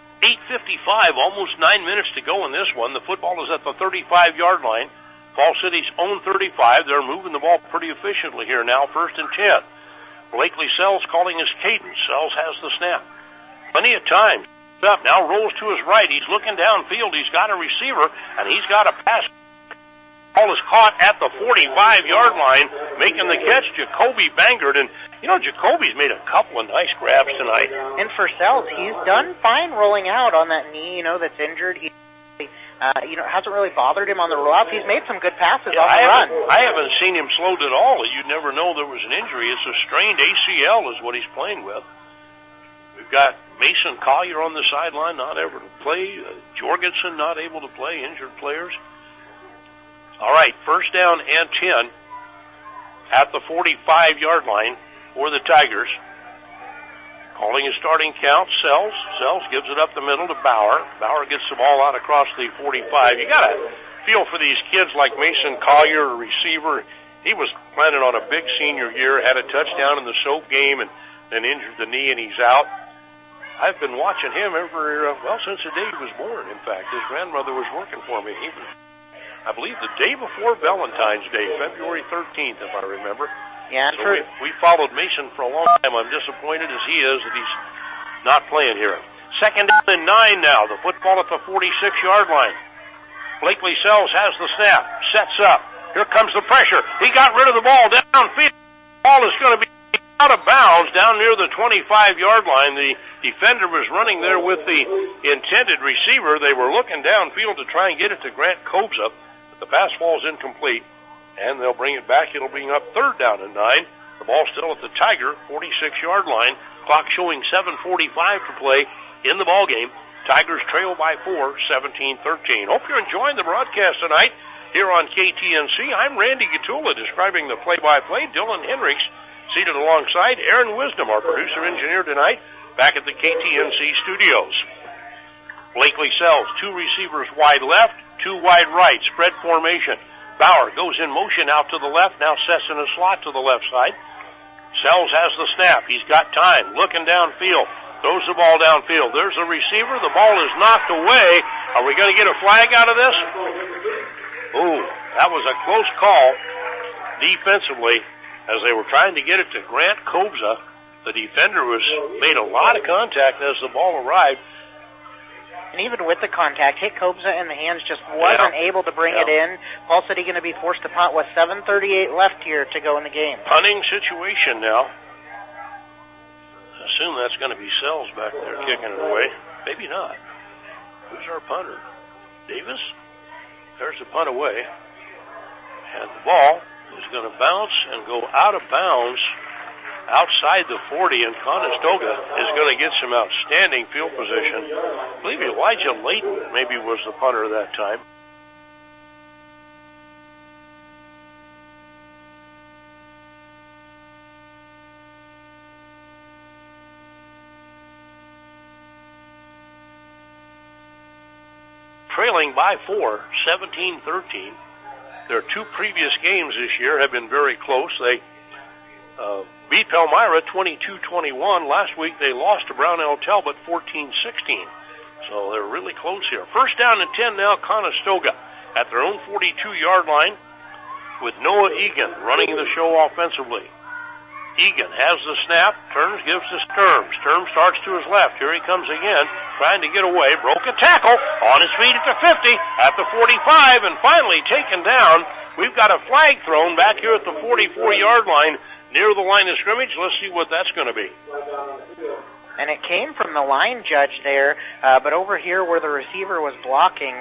8:55, almost 9 minutes to go in this one. The football is at the 35-yard line. Falls City's own 35. They're moving the ball pretty efficiently here now, first and 10. Blakely Sells calling his cadence. Sells has the snap. Plenty of time. Up now, rolls to his right. He's looking downfield. He's got a receiver, and he's got a pass. Ball is caught at the 45-yard line, making the catch, Jacoby Bangert. And, Jacoby's made a couple of nice grabs tonight. And for Sells, he's done fine rolling out on that knee, that's injured. He hasn't really bothered him on the rollout. He's made some good passes on the run. I haven't seen him slowed at all. You'd never know there was an injury. It's a strained ACL is what he's playing with. We've got Mason Collier on the sideline, not able to play. Jorgensen not able to play, injured players. All right, first down and 10 at the 45-yard line for the Tigers. Calling his starting count, Sells. Sells gives it up the middle to Bauer. Bauer gets the ball out across the 45. You got to feel for these kids like Mason Collier, a receiver. He was planning on a big senior year, had a touchdown in the SOAP game, and then injured the knee, and he's out. I've been watching him since the day he was born, in fact. His grandmother was working for me. He was, I believe, the day before Valentine's Day, February 13th, if I remember. Yeah, so we followed Mason for a long time. I'm disappointed as he is that he's not playing here. Second down and 9 now. The football at the 46-yard line. Blakely Sells has the snap, sets up. Here comes the pressure. He got rid of the ball downfield. The ball is going to be out of bounds down near the 25-yard line. The defender was running there with the intended receiver. They were looking downfield to try and get it to Grant Kobza, but the pass falls incomplete, and they'll bring it back. It'll bring up third down and 9. The ball still at the Tiger 46-yard line. Clock showing 7:45 to play in the ball game. Tigers trail by 4, 17-13. Hope you're enjoying the broadcast tonight here on KTNC. I'm Randy Gatula describing the play-by-play. Dylan Hendricks seated alongside Aaron Wisdom, our producer-engineer tonight, back at the KTNC studios. Blakely Sells, 2 receivers wide left, 2 wide right, spread formation. Bauer goes in motion out to the left, now sets in a slot to the left side. Sells has the snap. He's got time, looking downfield, throws the ball downfield. There's a receiver. The ball is knocked away. Are we going to get a flag out of this? Ooh, that was a close call defensively. As they were trying to get it to Grant Kobza, the defender made a lot of contact as the ball arrived. And even with the contact, hit Kobza in the hands, just wasn't able to bring it in. Falls City going to be forced to punt with 7:38 left here to go in the game. Punting situation now. I assume that's going to be Sells back there kicking it away. Maybe not. Who's our punter? Davis? There's the punt away. And the ball is going to bounce and go out of bounds outside the 40, and Conestoga is going to get some outstanding field position. I believe Elijah Layton maybe was the punter that time. Trailing by 4, 17-13. Their two previous games this year have been very close. They beat Palmyra 22-21. Last week they lost to Brownell Talbot 14-16. So they're really close here. First down and 10 now, Conestoga at their own 42-yard line with Noah Egan running the show offensively. Egan has the snap, turns, gives to Sturm. Sturm starts to his left. Here he comes again, trying to get away. Broke a tackle, on his feet at the 50, at the 45, and finally taken down. We've got a flag thrown back here at the 44-yard line near the line of scrimmage. Let's see what that's going to be. And it came from the line judge there, but over here where the receiver was blocking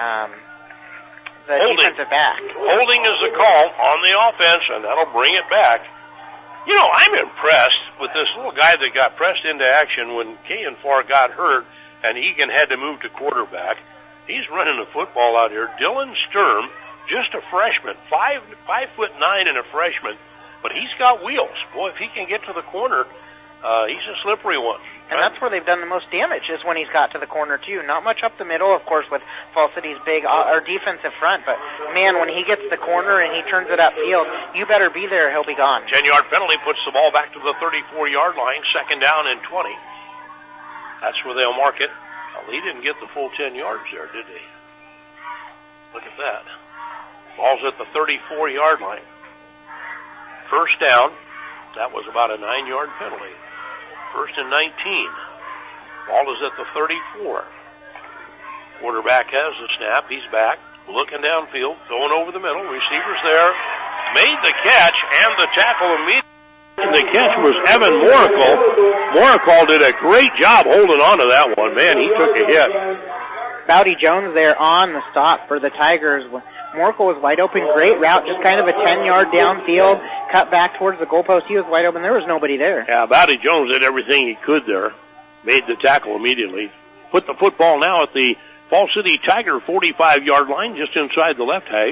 the defensive back. Holding is the call on the offense, and that'll bring it back. You know, I'm impressed with this little guy that got pressed into action when K&Far got hurt and Egan had to move to quarterback. He's running the football out here. Dylan Sturm, just a freshman, 5'9" and a freshman, but he's got wheels. Boy, if he can get to the corner, he's a slippery one. And that's where they've done the most damage, is when he's got to the corner, too. Not much up the middle, of course, with Fall City's big or defensive front, but, man, when he gets the corner and he turns it upfield, you better be there, he'll be gone. 10-yard penalty puts the ball back to the 34-yard line, second down and 20. That's where they'll mark it. Well, he didn't get the full 10 yards there, did he? Look at that. Ball's at the 34-yard line. First down. That was about a 9-yard penalty. First and 19. Ball is at the 34. Quarterback has the snap. He's back, looking downfield, throwing over the middle. Receivers there. Made the catch and the tackle immediately. The catch was Evan Moracle. Moracle did a great job holding on to that one. Man, he took a hit. Bowdy Jones there on the stop for the Tigers. Moracle was wide open. Great route, just kind of a 10-yard downfield, cut back towards the goalpost. He was wide open. There was nobody there. Yeah, Bowdy Jones did everything he could there. Made the tackle immediately. Put the football now at the Fall City Tiger 45-yard line, just inside the left hash.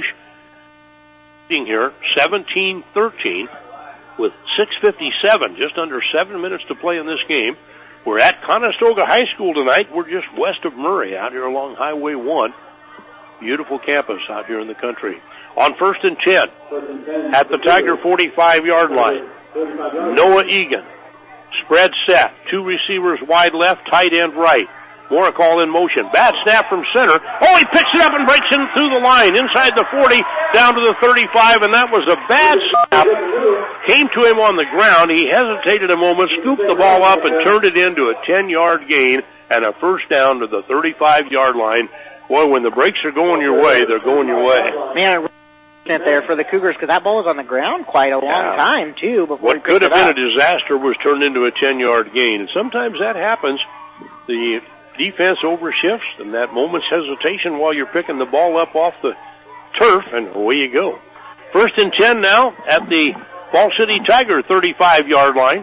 Here, 17-13 with 6:57, just under 7 minutes to play in this game. We're at Conestoga High School tonight. We're just west of Murray, out here along Highway 1. Beautiful campus out here in the country. On first and 10, at the Tiger 45-yard line, Noah Egan. Spread set. Two receivers wide left, tight end right. Moracle in motion. Bad snap from center. Oh, he picks it up and breaks in through the line. Inside the 40, down to the 35, and that was a bad snap. Came to him on the ground. He hesitated a moment, scooped the ball up, and turned it into a 10-yard gain and a first down to the 35-yard line. Boy, when the breaks are going your way, they're going your way. Man, there for the Cougars, because that ball was on the ground quite a long time, too. Before what could have been a disaster was turned into a 10-yard gain, and sometimes that happens. The defense overshifts, and that moment's hesitation while you're picking the ball up off the turf, and away you go. First and 10 now at the Fall City Tiger 35-yard line.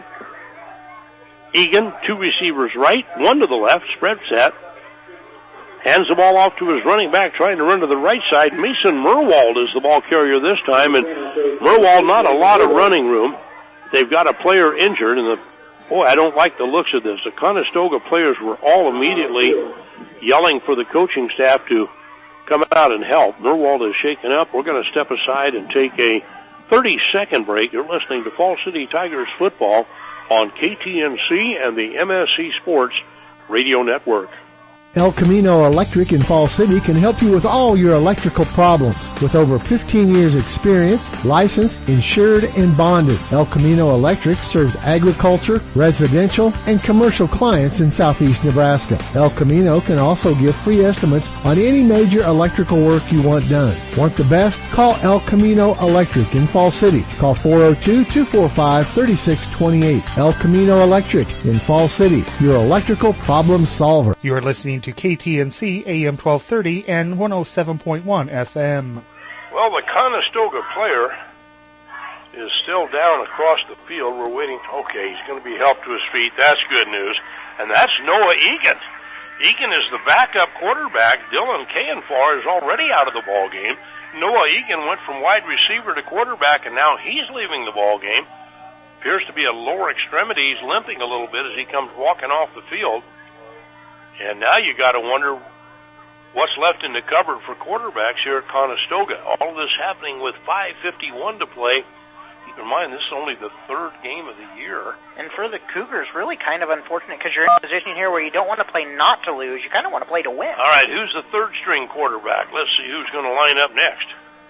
Egan, two receivers right, one to the left, spread set. Hands the ball off to his running back, trying to run to the right side. Mason Merwald is the ball carrier this time, and Merwald, not a lot of running room. They've got a player injured, and boy, I don't like the looks of this. The Conestoga players were all immediately yelling for the coaching staff to come out and help. Merwald is shaken up. We're going to step aside and take a 30-second break. You're listening to Fall City Tigers football on KTNC and the MSC Sports Radio Network. El Camino Electric in Fall City can help you with all your electrical problems. with over 15 years experience, licensed, insured, and bonded. El Camino Electric serves agriculture, residential, and commercial clients in southeast Nebraska. El Camino can also give free estimates on any major electrical work you want done. Want the best? Call El Camino Electric in Fall City. Call 402-245-3628. El Camino Electric in Fall City, your electrical problem solver. You are listening to KTNC AM 1230 and 107.1 FM. Well, the Conestoga player is still down across the field. We're waiting. Okay, he's going to be helped to his feet. That's good news. And that's Noah Egan. Egan is the backup quarterback. Dylan Kayenfar is already out of the ball game. Noah Egan went from wide receiver to quarterback, and now he's leaving the ball game. Appears to be a lower extremity. He's limping a little bit as he comes walking off the field. And now you got to wonder what's left in the cupboard for quarterbacks here at Conestoga. All of this happening with 5:51 to play. Keep in mind, this is only the third game of the year. And for the Cougars, really kind of unfortunate because you're in a position here where you don't want to play not to lose. You kind of want to play to win. All right, who's the third-string quarterback? Let's see who's going to line up next.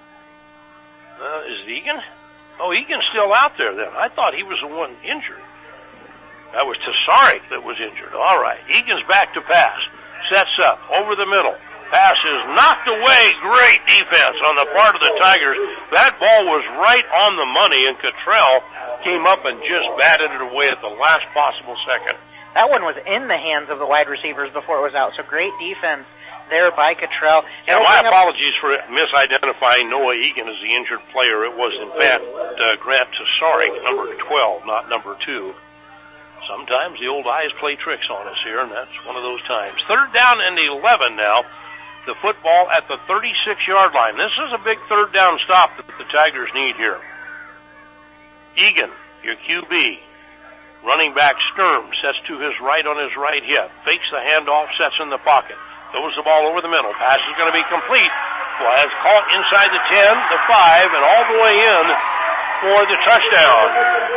Is it Egan? Oh, Egan's still out there then. I thought he was the one injured. That was Tasarik that was injured. All right, Egan's back to pass. Sets up, over the middle. Pass is knocked away. Great defense on the part of the Tigers. That ball was right on the money, and Cottrell came up and just batted it away at the last possible second. That one was in the hands of the wide receivers before it was out, so great defense there by Cottrell. Yeah, my apologies for misidentifying Noah Egan as the injured player. It was, in fact, Grant Tasarik, number 12, not number 2. Sometimes the old eyes play tricks on us here, and that's one of those times. Third down and 11 now. The football at the 36-yard line. This is a big third down stop that the Tigers need here. Egan, your QB. Running back Sturm sets to his right on his right hip. Fakes the handoff, sets in the pocket. Throws the ball over the middle. Pass is going to be complete. Flies caught inside the 10, the 5, and all the way in for the touchdown.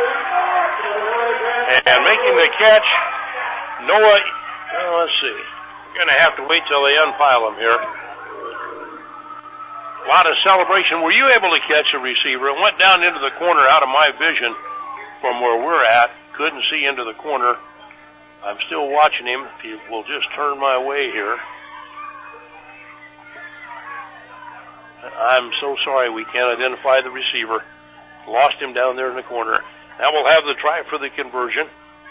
And making the catch, Noah, let's see. We're going to have to wait till they unpile him here. A lot of celebration. Were you able to catch a receiver? It went down into the corner out of my vision from where we're at. Couldn't see into the corner. I'm still watching him. If you will just turn my way here. I'm so sorry we can't identify the receiver. Lost him down there in the corner. Now we'll have the try for the conversion.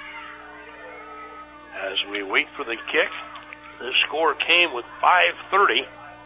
As we wait for the kick, this score came with 5:30.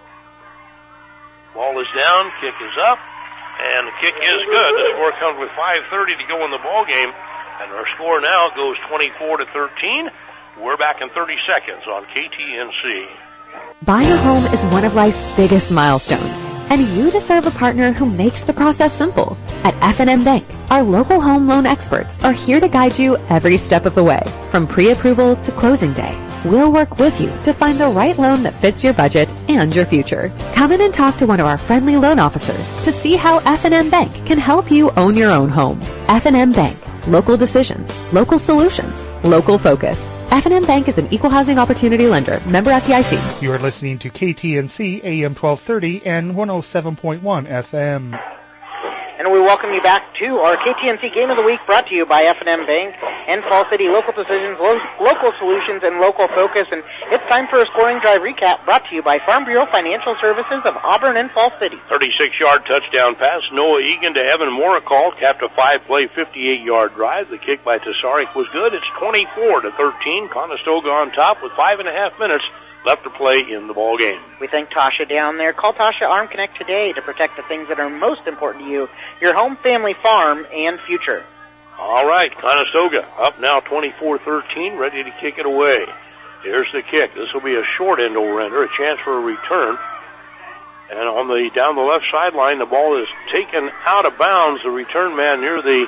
Ball is down, kick is up, and the kick is good. The score comes with 5:30 to go in the ball game, and our score now goes 24-13. We're back in 30 seconds on KTNC. Buying a home is one of life's biggest milestones, and you deserve a partner who makes the process simple. At F&M Bank, our local home loan experts are here to guide you every step of the way, from pre-approval to closing day. We'll work with you to find the right loan that fits your budget and your future. Come in and talk to one of our friendly loan officers to see how F&M Bank can help you own your own home. F&M Bank. Local decisions, local solutions, local focus. F&M Bank is an equal housing opportunity lender. Member FDIC. You are listening to KTNC AM 1230 and 107.1 FM. And we welcome you back to our KTNC Game of the Week, brought to you by F&M Bank and Fall City. Local decisions, local solutions, and local focus. And it's time for a scoring drive recap, brought to you by Farm Bureau Financial Services of Auburn and Fall City. 36-yard touchdown pass. Noah Egan to Evan Moracal, capped a 5-play, 58-yard drive. The kick by Tasarik was good. It's 24-13. Conestoga on top with 5.5 minutes left to play in the ball game. We thank Tasha down there. Call Tasha Arm Connect today to protect the things that are most important to you, your home, family, farm, and future. All right, Conestoga up now 24-13, ready to kick it away. Here's the kick. This will be a short end over-ender, a chance for a return. And on the down the left sideline, the ball is taken out of bounds. The return man near the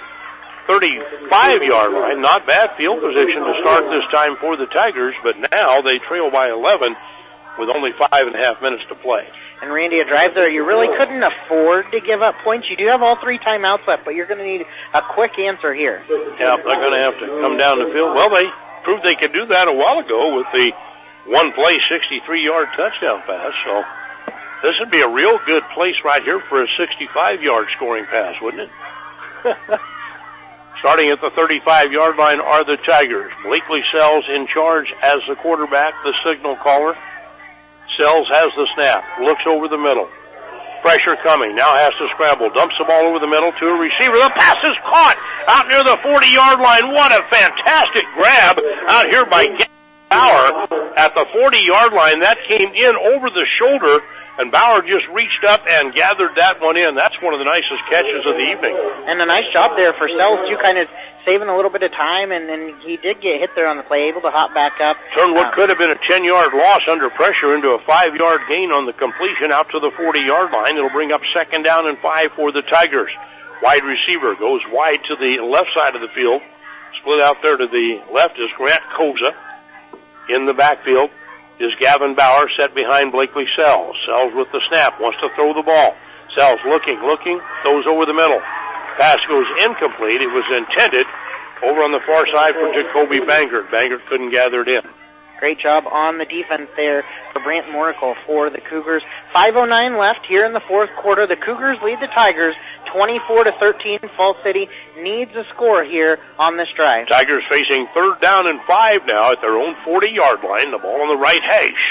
35-yard line. Not bad field position to start this time for the Tigers, but now they trail by 11 with only 5.5 minutes to play. And Randy, a drive there, you really couldn't afford to give up points. You do have all 3 timeouts left, but you're going to need a quick answer here. Yeah, they're going to have to come down the field. Well, they proved they could do that a while ago with the one-play 63-yard touchdown pass, so This would be a real good place right here for a 65-yard scoring pass, wouldn't it? Starting at the 35-yard line are the Tigers. Blakely Sells in charge as the quarterback, the signal caller. Sells has the snap, looks over the middle. Pressure coming, now has to scramble, dumps the ball over the middle to a receiver. The pass is caught out near the 40-yard line. What a fantastic grab out here by Bauer at the 40-yard line. That came in over the shoulder, and Bauer just reached up and gathered that one in. That's one of the nicest catches of the evening. And a nice job there for Sells, too, kind of saving a little bit of time, and he did get hit there on the play, able to hop back up. Turned what could have been a 10-yard loss under pressure into a 5-yard gain on the completion out to the 40-yard line. It'll bring up 2nd down and 5 for the Tigers. Wide receiver goes wide to the left side of the field. Split out there to the left is Grant Koza. In the backfield is Gavin Bauer, set behind Blakely Sells. Sells with the snap, wants to throw the ball. Sells looking, throws over the middle. Pass goes incomplete. It was intended over on the far side for Jacoby Bangert. Bangert couldn't gather it in. Great job on the defense there for Brant Moracle for the Cougars. 5:09 left here in the fourth quarter. The Cougars lead the Tigers 24-13. Fall City needs a score here on this drive. Tigers facing 3rd down and 5 now at their own 40-yard line. The ball on the right hash.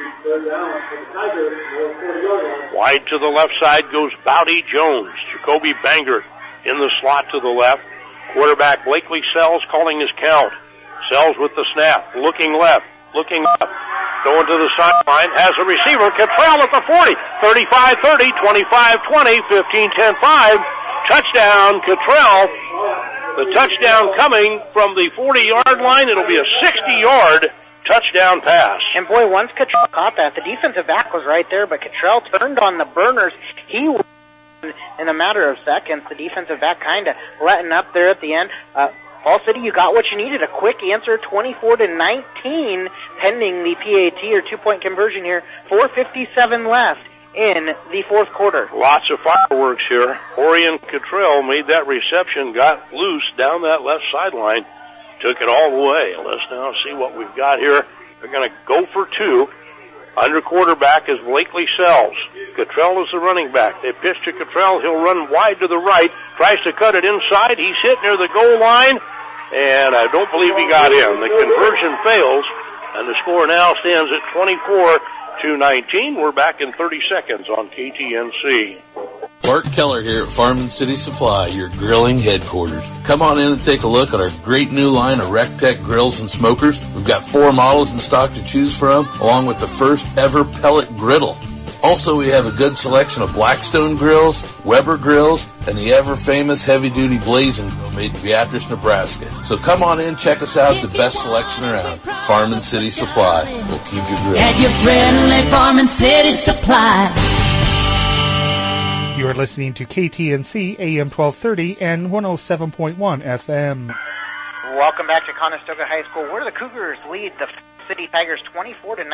Wide to the left side goes Bowdy Jones. Jacoby Bangert in the slot to the left. Quarterback Blakely Sells calling his count. Sells with the snap, looking left, looking up, going to the sideline, has a receiver. Cottrell at the 40, 35-30, 25-20, 15-10-5. Touchdown, Cottrell. The touchdown coming from the 40-yard line. It'll be a 60-yard touchdown pass. And boy, once Cottrell caught that, the defensive back was right there, but Cottrell turned on the burners. He was in a matter of seconds. The defensive back kind of letting up there at the end. Fall City, you got what you needed. A quick answer, 24-19, pending the PAT or 2-point conversion here. 4:57 left in the fourth quarter. Lots of fireworks here. Orion Cottrell made that reception, got loose down that left sideline, took it all the way. Let's now see what we've got here. They're going to go for 2. Under quarterback is Blakely Sells. Cottrell is the running back. They pitch to Cottrell. He'll run wide to the right. Tries to cut it inside. He's hit near the goal line, and I don't believe he got in. The conversion fails, and the score now stands at 24-19. We're back in 30 seconds on KTNC. Mark Keller here at Farm and City Supply, your grilling headquarters. Come on in and take a look at our great new line of RecTech grills and smokers. We've got 4 models in stock to choose from, along with the first ever pellet griddle. Also, we have a good selection of Blackstone grills, Weber grills, and the ever-famous heavy-duty Blazing grill made in Beatrice, Nebraska. So come on in, check us out, the best selection around. Farm and City Supply. We'll keep you grilling. At your friendly Farm and City Supply. You are listening to KTNC AM 1230 and 107.1 FM. Welcome back to Conestoga High School, where the Cougars lead the City Tigers 24-19,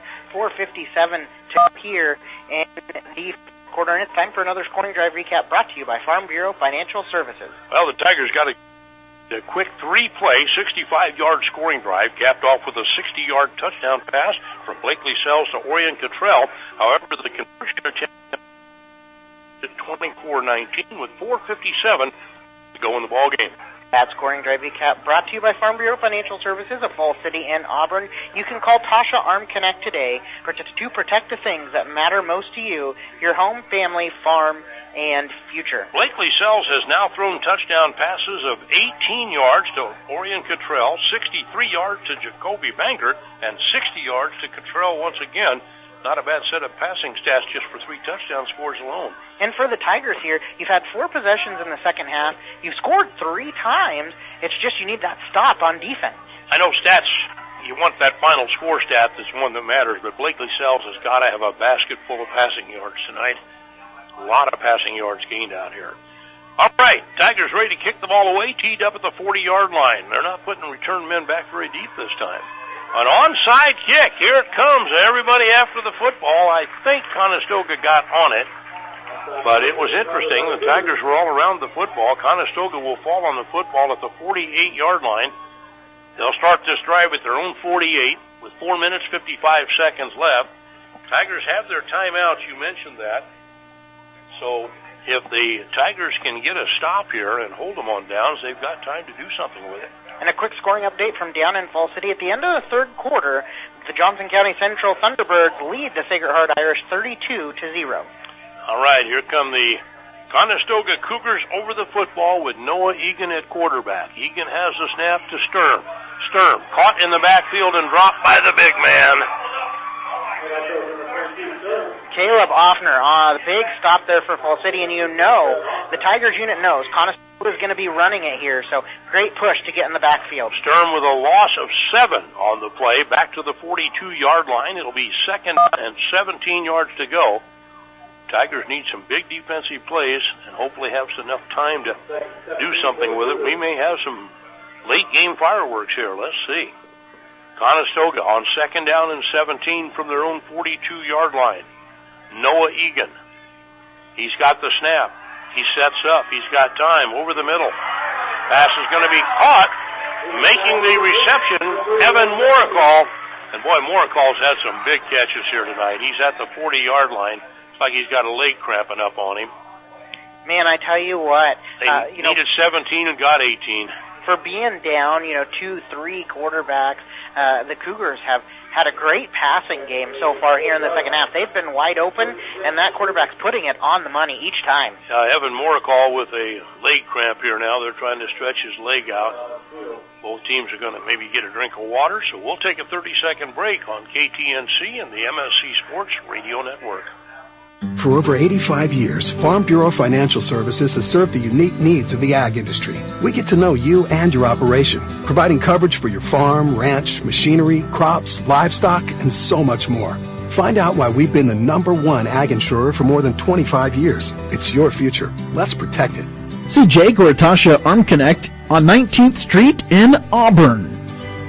4:57 to here in the quarter. And it's time for another scoring drive recap brought to you by Farm Bureau Financial Services. Well, the Tigers got a quick 3-play, 65-yard scoring drive, capped off with a 60-yard touchdown pass from Blakely Sells to Orion Cottrell. However, the conversion attempt at 24-19 with 4:57 to go in the ball game. That scoring drive recap brought to you by Farm Bureau Financial Services of Fall City and Auburn. You can call Tasha Arm Connect today to protect the things that matter most to you, your home, family, farm, and future. Blakely Sells has now thrown touchdown passes of 18 yards to Orion Cottrell, 63 yards to Jacoby Bangert, and 60 yards to Cottrell once again. Not a bad set of passing stats just for 3 touchdown scores alone. And for the Tigers here, you've had 4 possessions in the second half. You've scored 3 times. It's just you need that stop on defense. I know stats, you want that final score stat that's one that matters, but Blakely Sells has got to have a basket full of passing yards tonight. A lot of passing yards gained out here. All right, Tigers ready to kick the ball away, teed up at the 40-yard line. They're not putting return men back very deep this time. An onside kick. Here it comes. Everybody after the football. I think Conestoga got on it, but it was interesting. The Tigers were all around the football. Conestoga will fall on the football at the 48-yard line. They'll start this drive at their own 48 with 4 minutes, 55 seconds left. Tigers have their timeouts. You mentioned that. So if the Tigers can get a stop here and hold them on downs, they've got time to do something with it. And a quick scoring update from down in Fall City. At the end of the third quarter, the Johnson County Central Thunderbirds lead the Sacred Heart Irish 32-0. All right, here come the Conestoga Cougars over the football with Noah Egan at quarterback. Egan has the snap to Sturm. Sturm caught in the backfield and dropped by the big man. Caleb Offner, the big stop there for Fall City, and the Tigers unit knows Conestoga is going to be running it here, so great push to get in the backfield. Sturm with a loss of 7 on the play, back to the 42-yard line. It'll be 2nd and 17 yards to go. Tigers need some big defensive plays and hopefully have enough time to do something with it. We may have some late-game fireworks here. Let's see. Conestoga on 2nd down and 17 from their own 42-yard line. Noah Egan. He's got the snap. He sets up. He's got time over the middle. Pass is going to be caught. Making the reception, Evan Moricall. And boy, Moricall's had some big catches here tonight. He's at the 40-yard line. It's like he's got a leg cramping up on him. Man, I tell you what. They needed 17 and got 18. For being down, 2-3 quarterbacks, the Cougars have had a great passing game so far here in the second half. They've been wide open, and that quarterback's putting it on the money each time. Evan Moricall with a leg cramp here now. They're trying to stretch his leg out. Both teams are going to maybe get a drink of water, so we'll take a 30-second break on KTNC and the MSC Sports Radio Network. For over 85 years, Farm Bureau Financial Services has served the unique needs of the ag industry. We get to know you and your operation, providing coverage for your farm, ranch, machinery, crops, livestock, and so much more. Find out why we've been the #1 ag insurer for more than 25 years. It's your future. Let's protect it. See Jake or Tasha ArmConnect on 19th Street in Auburn.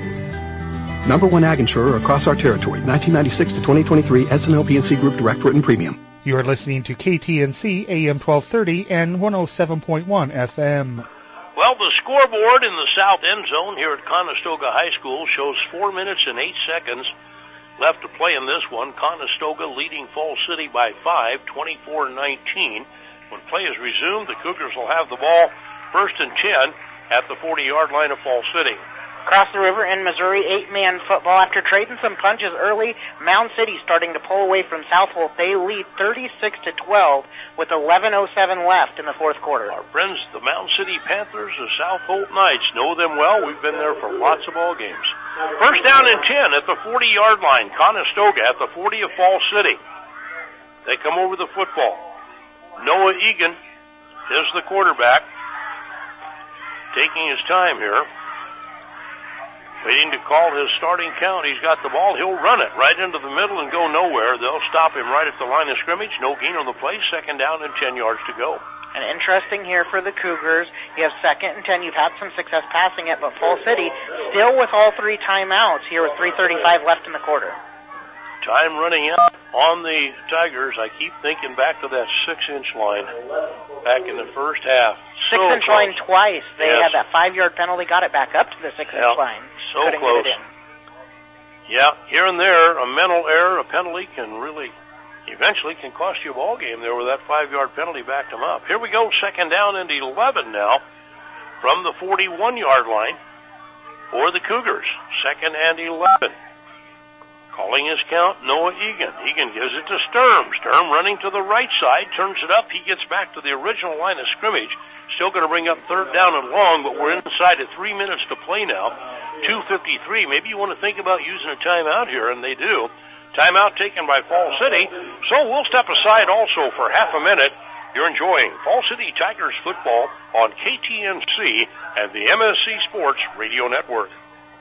#1 ag insurer across our territory, 1996 to 2023, S&L P&C Group Direct Written Premium. You are listening to KTNC AM 1230 and 107.1 FM. Well, the scoreboard in the south end zone here at Conestoga High School shows 4 minutes and 8 seconds left to play in this one. Conestoga leading Fall City by 5, 24-19. When play is resumed, the Cougars will have the ball 1st and 10 at the 40-yard line of Fall City. Across the river in Missouri, 8-man football. After trading some punches early, Mound City starting to pull away from Southold. They lead 36-12 with 11:07 left in the fourth quarter. Our friends, the Mound City Panthers, the Southold Knights, know them well. We've been there for lots of ball games. 1st down and 10 at the 40-yard line. Conestoga at the 40 of Fall City. They come over the football. Noah Egan is the quarterback, taking his time here. Waiting to call his starting count. He's got the ball. He'll run it right into the middle and go nowhere. They'll stop him right at the line of scrimmage. No gain on the play. 2nd down and 10 yards to go. And interesting here for the Cougars, you have 2nd and 10. You've had some success passing it, but Fall City still with all 3 timeouts here with 3:35 left in the quarter. Time running out on the Tigers. I keep thinking back to that 6-inch line back in the first half. 6-inch line twice. They had that 5-yard penalty, got it back up to the 6-inch line. So close. Yeah, here and there, a mental error, a penalty eventually can cost you a ball game there where that 5-yard penalty backed them up. Here we go, 2nd down and 11 now from the 41-yard line for the Cougars. 2nd and 11. Calling his count, Noah Egan. Egan gives it to Sturm. Sturm running to the right side, turns it up. He gets back to the original line of scrimmage. Still going to bring up 3rd down and long, but we're inside of 3 minutes to play now. 2:53. Maybe you want to think about using a timeout here, and they do. Timeout taken by Fall City. So we'll step aside also for half a minute. You're enjoying Fall City Tigers football on KTNC and the MSC Sports Radio Network.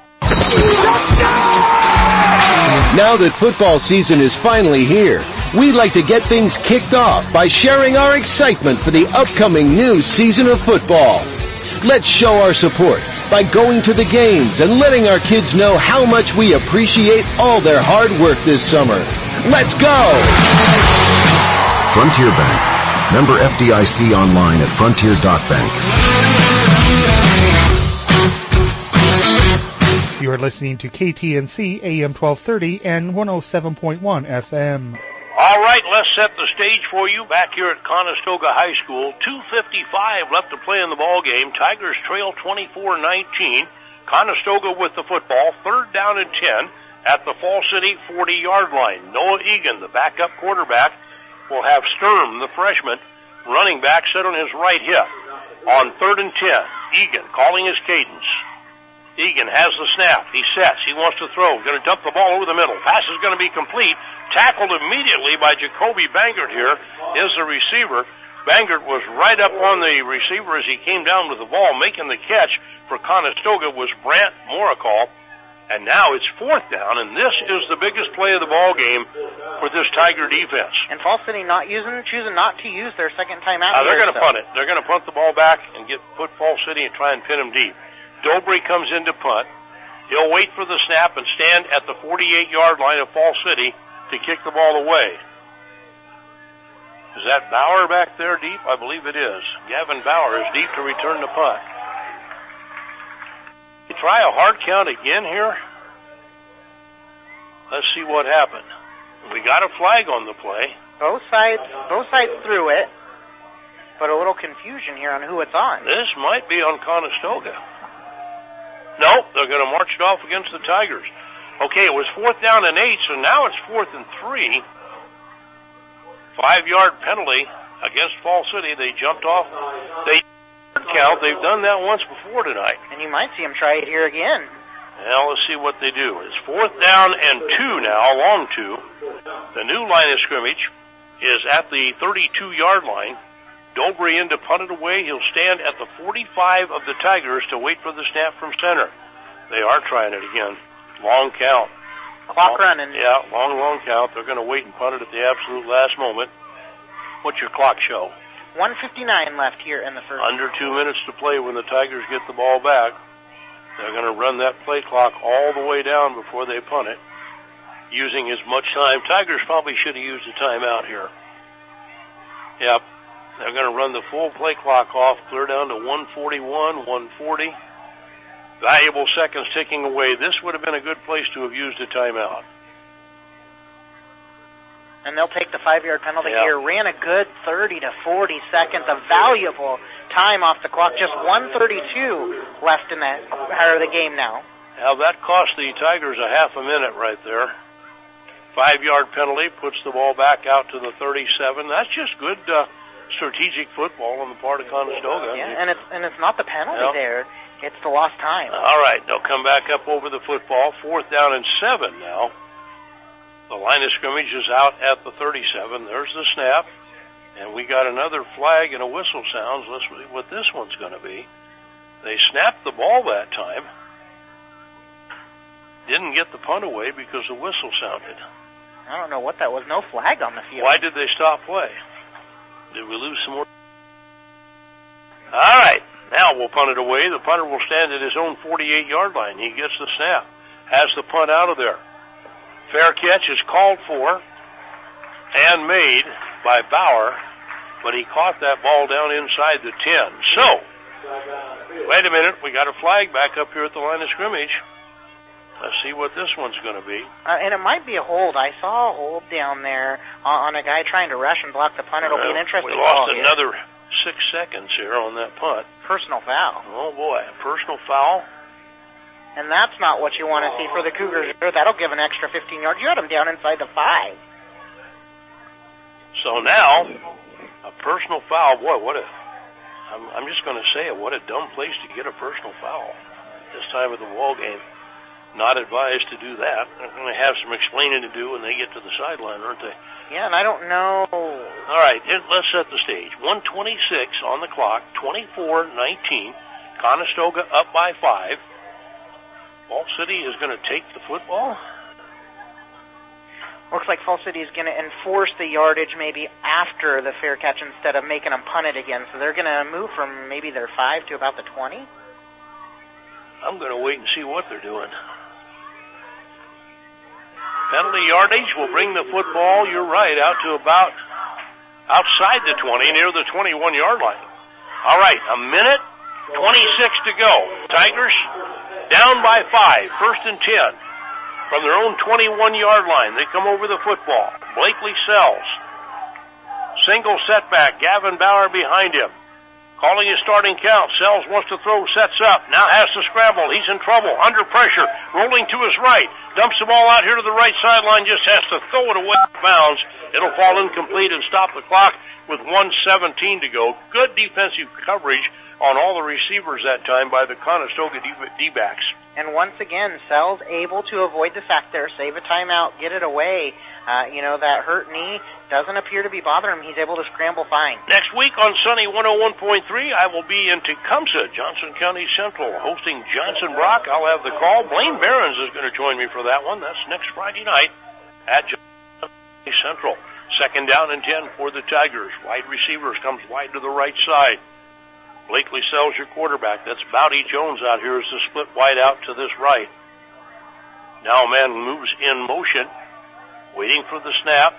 Now that football season is finally here, we'd like to get things kicked off by sharing our excitement for the upcoming new season of football. Let's show our support by going to the games and letting our kids know how much we appreciate all their hard work this summer. Let's go! Frontier Bank. Member FDIC online at frontier.bank. You are are listening to KTNC AM 1230 and 107.1 FM. All right, let's set the stage for you back here at Conestoga High School. 2:55 left to play in the ball game. Tigers trail 24-19. Conestoga with the football, 3rd down and 10 at the Fall City 40-yard line. Noah Egan, the backup quarterback, will have Sturm, the freshman, running back, set on his right hip. On 3rd and 10, Egan calling his cadence. Egan has the snap. He sets. He wants to throw. Going to dump the ball over the middle. Pass is going to be complete. Tackled immediately by Jacoby Bangert here is the receiver. Bangert was right up on the receiver as he came down with the ball. Making the catch for Conestoga was Brant Moricall. And now it's 4th down, and this is the biggest play of the ball game for this Tiger defense. And Fall City choosing not to use their second timeout. They're going to punt it. They're going to punt the ball back and put Fall City and try and pin them deep. Dobry comes in to punt. He'll wait for the snap and stand at the 48-yard line of Fall City to kick the ball away. Is that Bauer back there deep? I believe it is. Gavin Bauer is deep to return the punt. You try a hard count again here. Let's see what happened. We got a flag on the play. Both sides threw it, but a little confusion here on who it's on. This might be on Conestoga. Nope, they're going to march it off against the Tigers. Okay, it was 4th down and 8, so now it's 4th and 3. 5-yard penalty against Fall City. They jumped off. They count. They've done that once before tonight. And you might see them try it here again. Well, let's see what they do. It's 4th down and 2 now, long 2. The new line of scrimmage is at the 32-yard line. Dobry in to punt it away. He'll stand at the 45 of the Tigers to wait for the snap from center. They are trying it again. Long count. Clock running. Yeah, long count. They're going to wait and punt it at the absolute last moment. What's your clock show? 1:59 left here in the first. Under 2 minutes to play when the Tigers get the ball back. They're going to run that play clock all the way down before they punt it, using as much time. Tigers probably should have used a timeout here. Yep. They're going to run the full play clock off, clear down to 1:41, 1:40. Valuable seconds ticking away. This would have been a good place to have used a timeout. And they'll take the 5-yard penalty here. Ran a good 30 to 40 seconds of valuable time off the clock. Just 1:32 left in that part of the game now. Now that cost the Tigers a half a minute right there. 5-yard penalty puts the ball back out to the 37. That's just good strategic football on the part of Conestoga. Yeah, and it's not the penalty there. It's the lost time. All right, they'll come back up over the football. 4th down and 7 now. The line of scrimmage is out at the 37. There's the snap. And we got another flag and a whistle sounds. Let's see what this one's going to be. They snapped the ball that time. Didn't get the punt away because the whistle sounded. I don't know what that was. No flag on the field. Why did they stop play? Did we lose some more? All right. Now we'll punt it away. The punter will stand at his own 48-yard line. He gets the snap. Has the punt out of there. Fair catch is called for and made by Bauer, but he caught that ball down inside the 10. So, wait a minute. We got a flag back up here at the line of scrimmage. Let's see what this one's going to be. And it might be a hold. I saw a hold down there on a guy trying to rush and block the punt. It'll be an interesting ball. We lost another 6 seconds here on that punt. Personal foul. Oh, boy. Personal foul. And that's not what you want to see for the Cougars. That'll give an extra 15 yards. You had them down inside the 5. So now, a personal foul. Boy, I'm just going to say it. What a dumb place to get a personal foul this time of the ball game. Not advised to do that. They're going to have some explaining to do when they get to the sideline, aren't they? Yeah, and I don't know. All right, let's set the stage. 1:26 on the clock, 24-19. Conestoga up by 5. Fall City is going to take the football. Looks like Fall City is going to enforce the yardage maybe after the fair catch instead of making them punt it again. So they're going to move from maybe their 5 to about the 20. I'm going to wait and see what they're doing. Penalty yardage will bring the football, you're right, out to about outside the 20, near the 21-yard line. All right, a minute, 26 to go. Tigers down by 5, first and 10. From their own 21-yard line, they come over the football. Blakely Sells. Single setback, Gavin Bauer behind him. Calling his starting count. Sells wants to throw, sets up. Now has to scramble. He's in trouble. Under pressure. Rolling to his right. Dumps the ball out here to the right sideline. Just has to throw it away out of bounds. It'll fall incomplete and stop the clock with 1:17 to go. Good defensive coverage on all the receivers that time by the Conestoga D-backs. And once again, Sells able to avoid the sack there, save a timeout, get it away. That hurt knee doesn't appear to be bothering him. He's able to scramble fine. Next week on Sunny 101.3, I will be in Tecumseh, Johnson County Central, hosting Johnson Brock. I'll have the call. Blaine Behrens is going to join me for that one. That's next Friday night at Johnson County Central. Second down and 10 for the Tigers. Wide receivers comes wide to the right side. Blakely Sells your quarterback. That's Bowdy Jones out here as the split wide out to this right. Now a man moves in motion, waiting for the snap.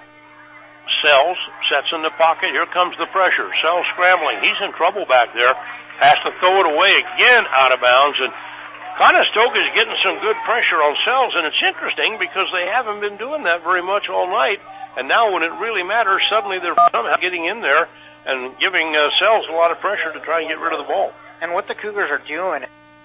Sells sets in the pocket. Here comes the pressure. Sells scrambling. He's in trouble back there. Has to throw it away again out of bounds. And Conestoga is getting some good pressure on Sells. And it's interesting because they haven't been doing that very much all night. And now when it really matters, suddenly they're somehow getting in there and giving Sells a lot of pressure to try and get rid of the ball. And what the Cougars are doing,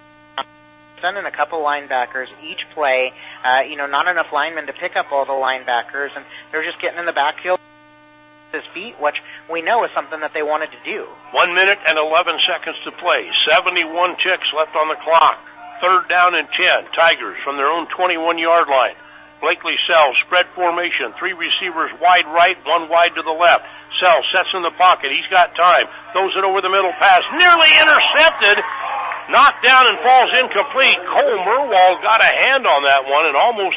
sending a couple linebackers each play, not enough linemen to pick up all the linebackers, and they're just getting in the backfield with his feet, which we know is something that they wanted to do. 1 minute and 11 seconds to play. 71 ticks left on the clock. Third down and 10. Tigers from their own 21-yard line. Blakely Sells, spread formation, 3 receivers wide right, 1 wide to the left. Sells sets in the pocket. He's got time. Throws it over the middle pass. Nearly intercepted. Knocked down and falls incomplete. Cole Merwald got a hand on that one and almost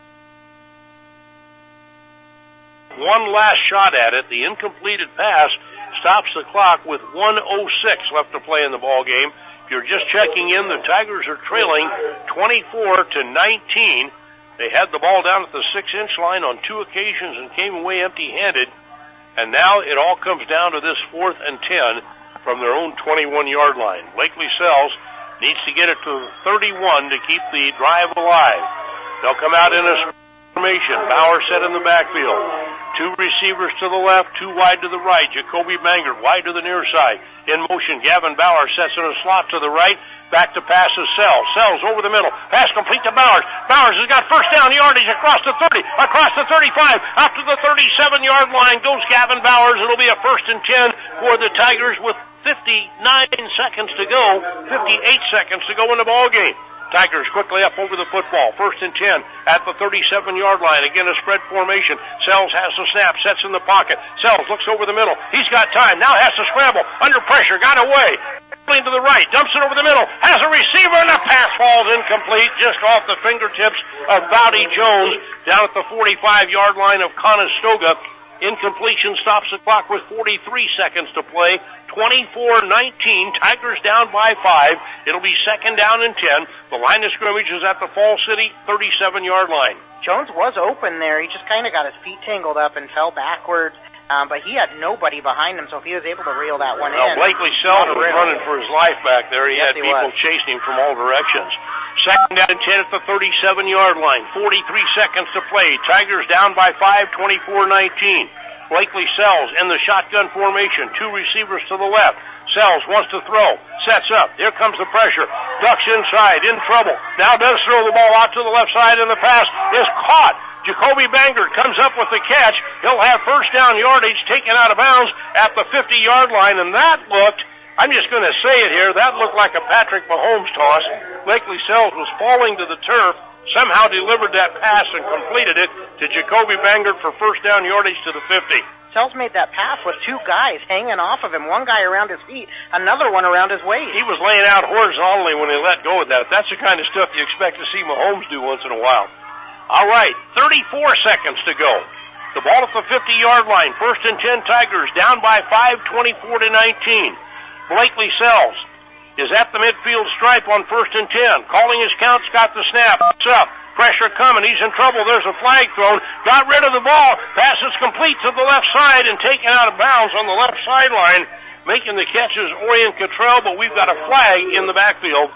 one last shot at it. The incompleted pass stops the clock with 1:06 left to play in the ball game. If you're just checking in, the Tigers are trailing 24-19. They had the ball down at the 6-inch line on 2 occasions and came away empty-handed. And now it all comes down to this 4th and 10 from their own 21-yard line. Blakely Sells needs to get it to 31 to keep the drive alive. They'll come out in a formation. Bauer set in the backfield. 2 receivers to the left, 2 wide to the right. Jacoby Bangert wide to the near side. In motion, Gavin Bauer sets in a slot to the right. Back to pass is Sells. Sells over the middle. Pass complete to Bowers. Bowers has got first down yardage across the 30, across the 35, out to the 37-yard line goes Gavin Bowers. It'll be a first and 10 for the Tigers with 59 seconds to go, 58 seconds to go in the ball game. Tigers quickly up over the football. First and 10 at the 37-yard line. Again, a spread formation. Sells has the snap, sets in the pocket. Sells looks over the middle. He's got time. Now has to scramble. Under pressure. Got away. To the right. Dumps it over the middle. Has a receiver, and the pass falls incomplete just off the fingertips of Bowdy Jones down at the 45-yard line of Conestoga. Incompletion stops the clock with 43 seconds to play. 24-19. Tigers down by 5. It'll be second down and 10. The line of scrimmage is at the Fall City 37-yard line. Jones was open there. He just kind of got his feet tangled up and fell backwards. But he had nobody behind him, so if he was able to reel that one in. Blakely Sells was running for his life back there. He had people chasing him from all directions. Second down and 10 at the 37-yard line. 43 seconds to play. Tigers down by 5, 24-19. Blakely Sells in the shotgun formation. 2 receivers to the left. Sells wants to throw. Sets up. Here comes the pressure. Ducks inside. In trouble. Now does throw the ball out to the left side, and the pass is caught. Jacoby Bangert comes up with the catch. He'll have first down yardage taken out of bounds at the 50-yard line, and that looked, I'm just going to say it here, that looked like a Patrick Mahomes toss. Blakely Sells was falling to the turf, somehow delivered that pass and completed it to Jacoby Bangert for first down yardage to the 50. Sells made that pass with 2 guys hanging off of him, 1 guy around his feet, another one around his waist. He was laying out horizontally when he let go of that. That's the kind of stuff you expect to see Mahomes do once in a while. All right, 34 seconds to go. The ball at the 50-yard line. First and 10 Tigers down by 5, 24-19. Blakely Sells is at the midfield stripe on first and 10. Calling his counts, got the snap. It's up. Pressure coming. He's in trouble. There's a flag thrown. Got rid of the ball. Pass is complete to the left side and taken out of bounds on the left sideline. Making the catch is Orion Cottrell, but we've got a flag in the backfield.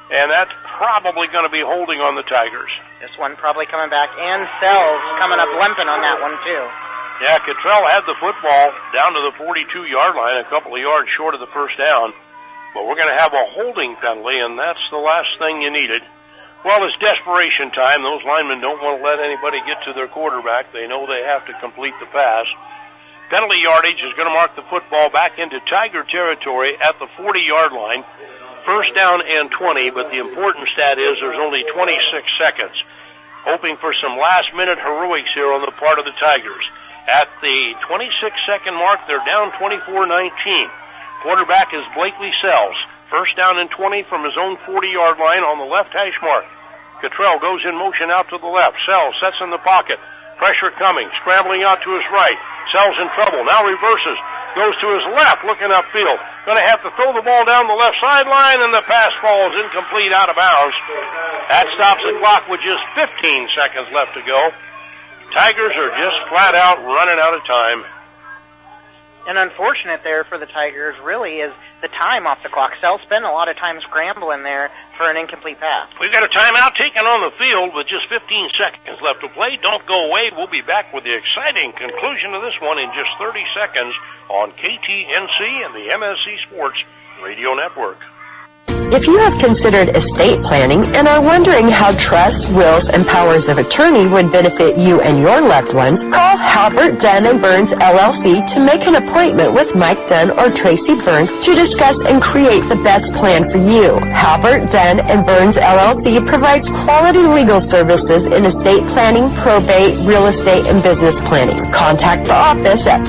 and that's probably going to be holding on the Tigers. This one probably coming back, and Sells coming up limping on that one, too. Yeah, Cottrell had the football down to the 42-yard line, a couple of yards short of the first down. But we're going to have a holding penalty, and that's the last thing you needed. Well, it's desperation time. Those linemen don't want to let anybody get to their quarterback. They know they have to complete the pass. Penalty yardage is going to mark the football back into Tiger territory at the 40-yard line. First down and 20, but the important stat is there's only 26 seconds. Hoping for some last-minute heroics here on the part of the Tigers. At the 26-second mark, they're down 24-19. Quarterback is Blakely Sells. First down and 20 from his own 40-yard line on the left hash mark. Cottrell goes in motion out to the left. Sells sets in the pocket. Pressure coming. Scrambling out to his right. Sells in trouble. Now reverses. Goes to his left, looking upfield. Going to have to throw the ball down the left sideline, and the pass falls incomplete out of bounds. That stops the clock with just 15 seconds left to go. Tigers are just flat out running out of time. And unfortunate there for the Tigers really is the time off the clock. Sells spent a lot of time scrambling there for an incomplete pass. We've got a timeout taken on the field with just 15 seconds left to play. Don't go away. We'll be back with the exciting conclusion of this one in just 30 seconds on KTNC and the MSC Sports Radio Network. If you have considered estate planning and are wondering how trust, wills, and powers of attorney would benefit you and your loved ones, call Halbert, Dunn & Burns, LLC to make an appointment with Mike Dunn or Tracy Burns to discuss and create the best plan for you. Halbert, Dunn & Burns, LLC provides quality legal services in estate planning, probate, real estate, and business planning. Contact the office at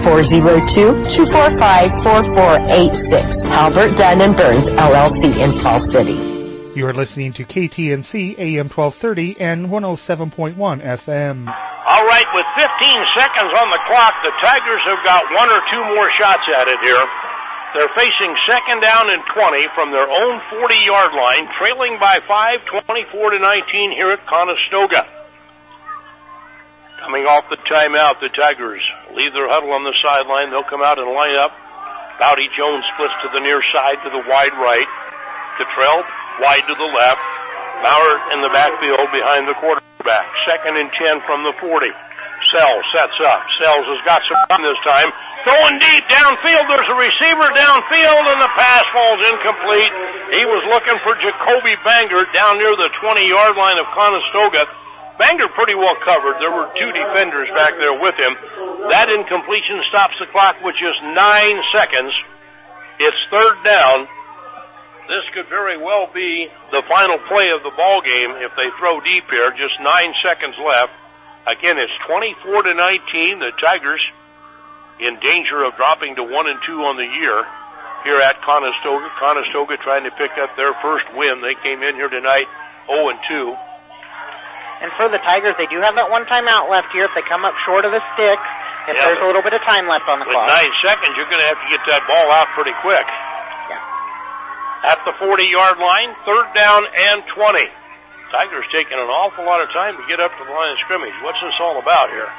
402-245-4486. Halbert, Dunn & Burns, LLC in Fall City. You are listening to KTNC AM 1230 and 107.1 FM. All right, with 15 seconds on the clock, the Tigers have got one or two more shots at it here. They're facing second down and 20 from their own 40-yard line, trailing by 5, 24-19 here at Conestoga. Coming off the timeout, the Tigers leave their huddle on the sideline. They'll come out and line up. Bowdy Jones splits to the near side to the wide right. Cottrell wide to the left. Bauer in the backfield behind the quarterback. Second and 10 from the 40. Sells sets up. Sells has got some run this time. Going deep downfield. There's a receiver downfield, and the pass falls incomplete. He was looking for Jacoby Banger down near the 20-yard line of Conestoga. Banger pretty well covered. There were two defenders back there with him. That incompletion stops the clock with just 9 seconds. It's third down. This could very well be the final play of the ball game if they throw deep here. Just 9 seconds left. Again, it's 24-19. The Tigers in danger of dropping to 1-2 on the year here at Conestoga. Conestoga trying to pick up their first win. They came in here tonight 0-2. And for the Tigers, they do have that one timeout left here if they come up short of the sticks. If there's a little bit of time left on the clock. With 9 seconds, you're going to have to get that ball out pretty quick. At the 40-yard line, third down and 20. Tigers taking an awful lot of time to get up to the line of scrimmage. What's this all about here?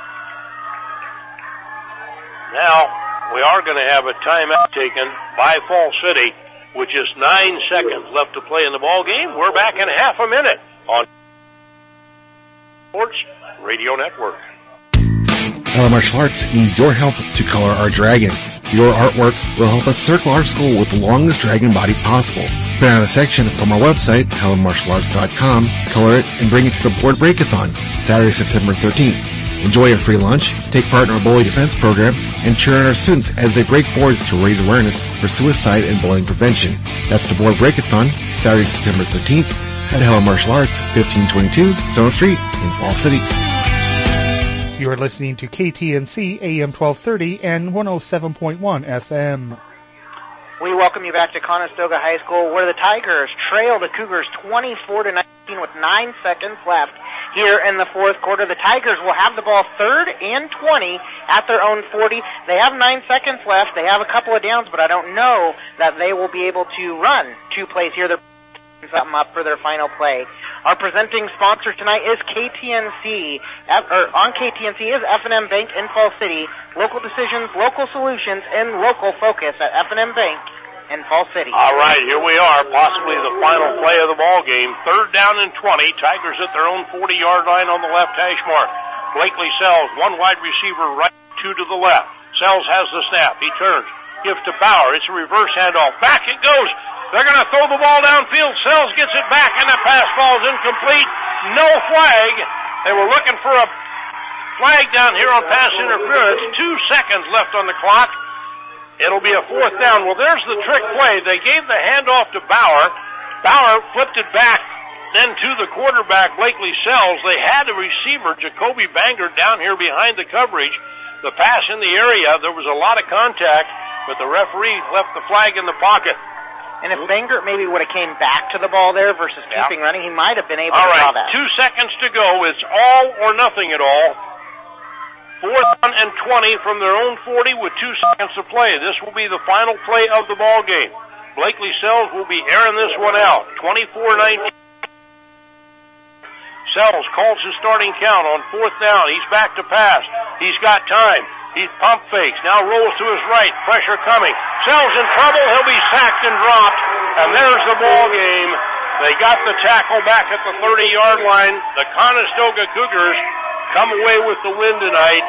Now, we are going to have a timeout taken by Fall City with just 9 seconds left to play in the ball game. We're back in half a minute on Sports Radio Network. Helen Martial Arts needs your help to color our dragons. Your artwork will help us circle our school with the longest dragon body possible. Print out a section from our website, helenmartialarts.com, color it, and bring it to the board breakathon, Saturday, September 13th. Enjoy a free lunch, take part in our bully defense program, and cheer on our students as they break boards to raise awareness for suicide and bullying prevention. That's the board breakathon, Saturday, September 13th, at Helen Martial Arts, 1522 Stone Street in Fall City. You are listening to KTNC AM 1230 and 107.1 FM. We welcome you back to Conestoga High School, where the Tigers trail the Cougars 24-19 with 9 seconds left here in the fourth quarter. The Tigers will have the ball third and 20 at their own 40. They have 9 seconds left. They have a couple of downs, but I don't know that they will be able to run 2 plays here. They're something up for their final play. Our presenting sponsor tonight is KTNC. On KTNC is F&M Bank in Fall City. Local decisions, local solutions, and local focus at F&M Bank and Fall City. All right, here we are, possibly the final play of the ball game. 3rd down and 20. Tigers at their own 40-yard line on the left hash mark. Blakely Sells, one wide receiver right, 2 to the left. Sells has the snap. He turns, gives to Bauer. It's a reverse handoff. Back it goes. They're going to throw the ball downfield. Sells gets it back, and the pass falls incomplete. No flag. They were looking for a flag down here on pass interference. 2 seconds left on the clock. It'll be a 4th down. Well, there's the trick play. They gave the handoff to Bauer. Bauer flipped it back, then to the quarterback, Blakely Sells. They had a receiver, Jacoby Bangert, down here behind the coverage. The pass in the area, there was a lot of contact, but the referee left the flag in the pocket. And if Bangert maybe would have came back to the ball there versus keeping running, he might have been able to draw that. 2 seconds to go. It's all or nothing at all. 4th down and 20 from their own 40 with 2 seconds to play. This will be the final play of the ball game. Blakely Sells will be airing this one out. 24-19. Sells calls his starting count on 4th down. He's back to pass. He's got time. He pump fakes. Now rolls to his right. Pressure coming. Sells in trouble. He'll be sacked and dropped. And there's the ball game. They got the tackle back at the 30-yard line. The Conestoga Cougars come away with the win tonight,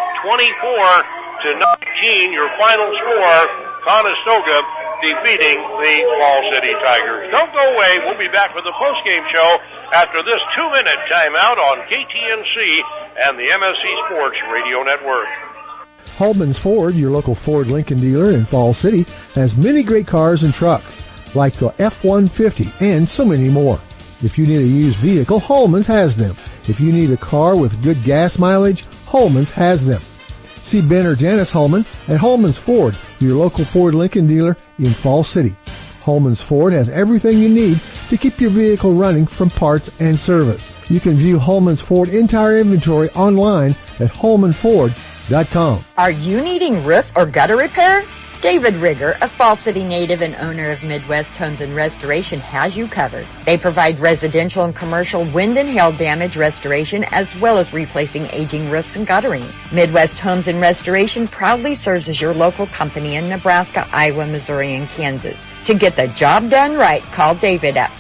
24-19. Your final score, Conestoga defeating the Fall City Tigers. Don't go away. We'll be back with the postgame show after this 2-minute timeout on KTNC and the MSC Sports Radio Network. Holman's Ford, your local Ford Lincoln dealer in Fall City, has many great cars and trucks, like the F-150 and so many more. If you need a used vehicle, Holman's has them. If you need a car with good gas mileage, Holman's has them. See Ben or Janice Holman at Holman's Ford, your local Ford Lincoln dealer in Fall City. Holman's Ford has everything you need to keep your vehicle running from parts and service. You can view Holman's Ford entire inventory online at holmanford.com. Are you needing roof or gutter repair? David Rigger, a Fall City native and owner of Midwest Homes and Restoration, has you covered. They provide residential and commercial wind and hail damage restoration as well as replacing aging roofs and guttering. Midwest Homes and Restoration proudly serves as your local company in Nebraska, Iowa, Missouri, and Kansas. To get the job done right, call David at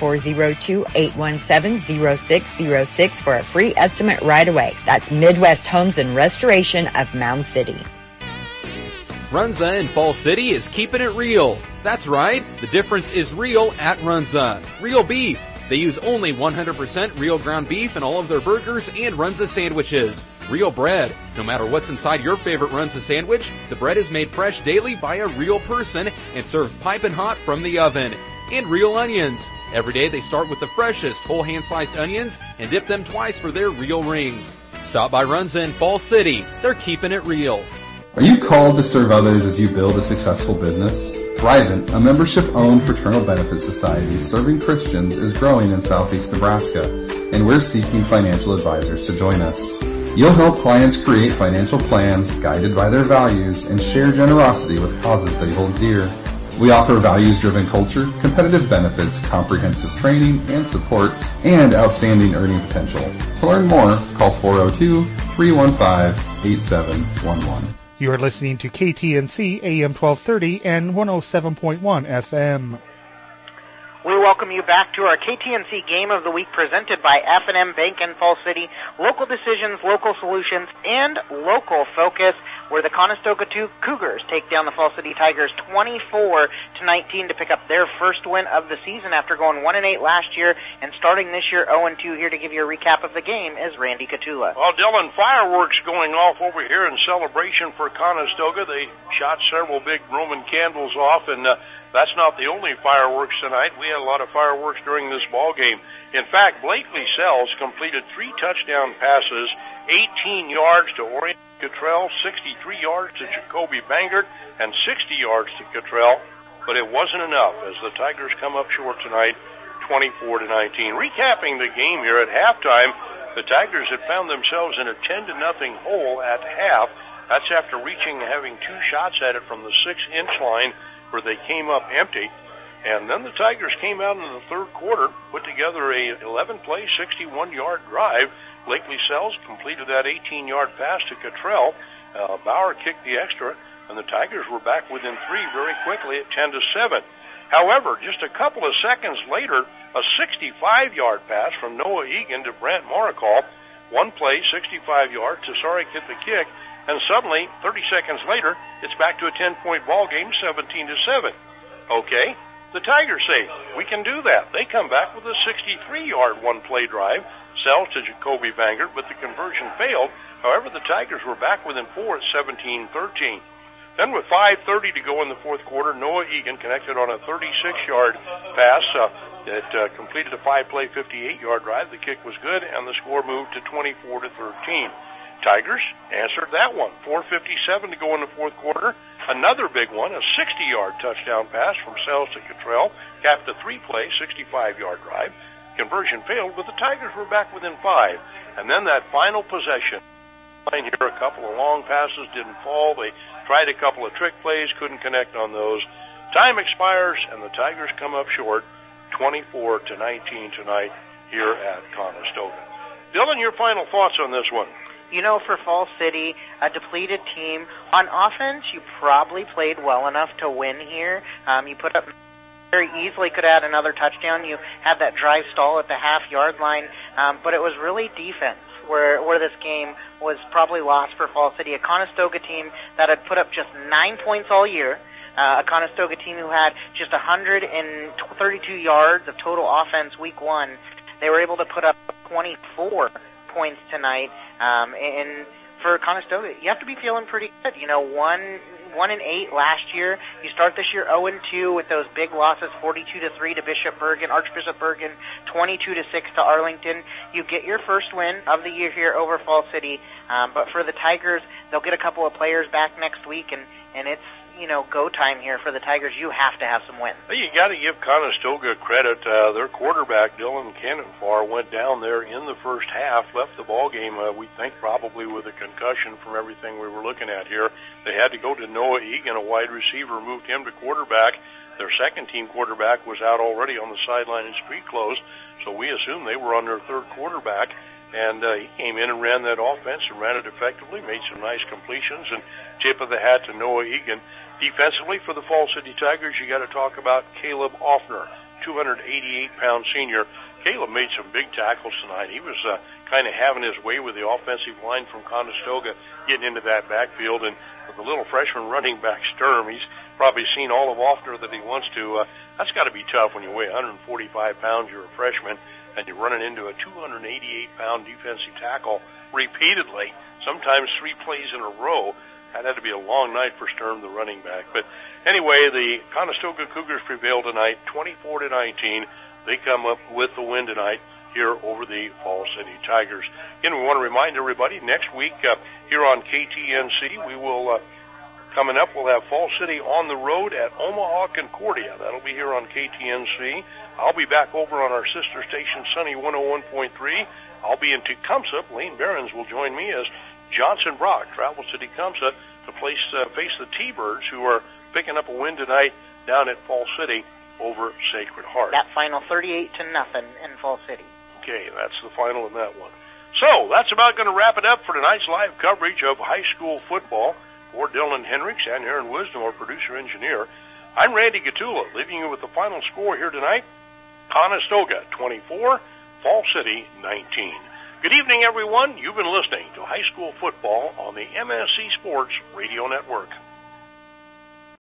402-817-0606 for a free estimate right away. That's Midwest Homes and Restoration of Mound City. Runza in Fall City is keeping it real. That's right, the difference is real at Runza. Real beef. They use only 100% real ground beef in all of their burgers and Runza sandwiches. Real bread. No matter what's inside your favorite Runza sandwich, the bread is made fresh daily by a real person and served piping hot from the oven. And real onions. Every day they start with the freshest whole hand-sliced onions and dip them twice for their real rings. Stop by Runza in Fall City. They're keeping it real. Are you called to serve others as you build a successful business? Thrivent, a membership-owned fraternal benefit society serving Christians, is growing in southeast Nebraska, and we're seeking financial advisors to join us. You'll help clients create financial plans guided by their values and share generosity with causes they hold dear. We offer values-driven culture, competitive benefits, comprehensive training and support, and outstanding earning potential. To learn more, call 402-315-8711. You are listening to KTNC AM 1230 and 107.1 FM. We welcome you back to our KTNC Game of the Week presented by F&M Bank in Fall City. Local decisions, local solutions, and local focus, where the Conestoga Cougars take down the Fall City Tigers 24-19 to pick up their first win of the season after going 1-8 last year and starting this year 0-2. Here to give you a recap of the game is Randy Catula. Well, Dylan, fireworks going off over here in celebration for Conestoga. They shot several big Roman candles off, and that's not the only fireworks tonight. We had a lot of fireworks during this ball game. In fact, Blakely Sells completed 3 touchdown passes, 18 yards to Orient Cottrell, 63 yards to Jacoby Bangert, and 60 yards to Cottrell. But it wasn't enough as the Tigers come up short tonight, 24-19. Recapping the game here at halftime, the Tigers had found themselves in a 10-0 hole at half. That's after reaching and having 2 shots at it from the 6-inch line, where they came up empty. And then the Tigers came out in the third quarter, put together a 11-play, 61-yard drive. Blakely Sells completed that 18-yard pass to Cottrell. Bauer kicked the extra, and the Tigers were back within 3 very quickly at 10-7. However, just a couple of seconds later, a 65-yard pass from Noah Egan to Brant Maricol. One play, 65 yards, Cesarik hit the kick, and suddenly, 30 seconds later, it's back to a 10-point ball game, 17-7. Okay, the Tigers say, we can do that. They come back with a 63-yard one-play drive, sells to Jacoby Bangert, but the conversion failed. However, the Tigers were back within 4 at 17-13. Then with 5:30 to go in the fourth quarter, Noah Egan connected on a 36-yard pass that completed a 5-play, 58-yard drive. The kick was good, and the score moved to 24-13. Tigers answered that one. 4:57 to go in the fourth quarter. Another big one, a 60-yard touchdown pass from Sells to Cottrell, capped a 3-play, 65-yard drive. Conversion failed, but the Tigers were back within 5. And then that final possession. Here, a couple of long passes didn't fall. They tried a couple of trick plays, couldn't connect on those. Time expires, and the Tigers come up short, 24-19 tonight here at Conestoga. Dylan, your final thoughts on this one? You know, for Fall City, a depleted team, on offense, you probably played well enough to win here. You put up very easily, could add another touchdown. You had that drive stall at the half-yard line, but it was really defense where this game was probably lost for Fall City, a Conestoga team that had put up just 9 points all year, a Conestoga team who had just 132 yards of total offense week 1. They were able to put up 24 points tonight, and for Conestoga, you have to be feeling pretty good. You know, 1-8 last year. You start this year 0-2 with those big losses, 42-3 to Archbishop Bergan, 22-6 to Arlington. You get your first win of the year here over Fall City, but for the Tigers, they'll get a couple of players back next week, and it's, you know, go time here for the Tigers. You have to have some wins. You got to give Conestoga credit. Their quarterback, Dylan Cannonfar, went down there in the first half, left the ball game, we think, probably with a concussion from everything we were looking at here. They had to go to Noah Egan, a wide receiver, moved him to quarterback. Their second-team quarterback was out already on the sideline in street clothes, so we assumed they were on their third quarterback. And he came in and ran that offense and ran it effectively, made some nice completions, and tip of the hat to Noah Egan. Defensively for the Fall City Tigers, you got to talk about Caleb Offner, 288-pound senior. Caleb made some big tackles tonight. He was kind of having his way with the offensive line from Conestoga, getting into that backfield. And with the little freshman running back Sturm, he's probably seen all of Offner that he wants to. That's got to be tough when you weigh 145 pounds, you're a freshman, and you're running into a 288-pound defensive tackle repeatedly, sometimes 3 plays in a row. That had to be a long night for Sturm, the running back. But anyway, the Conestoga Cougars prevail tonight, 24-19. They come up with the win tonight here over the Fall City Tigers. Again, we want to remind everybody, next week here on KTNC, we will, coming up, we'll have Fall City on the road at Omaha Concordia. That'll be here on KTNC. I'll be back over on our sister station, Sunny 101.3. I'll be in Tecumseh. Lane Behrens will join me as Johnson Brock travels to Tecumseh to face the T-Birds, who are picking up a win tonight down at Fall City over Sacred Heart. That final 38-0 in Fall City. Okay, that's the final in that one. So, that's about going to wrap it up for tonight's live coverage of high school football. For Dylan Hendricks and Aaron Wisdom, our producer-engineer, I'm Randy Gatula, leaving you with the final score here tonight. Conestoga 24, Fall City 19. Good evening, everyone. You've been listening to High School Football on the MSC Sports Radio Network.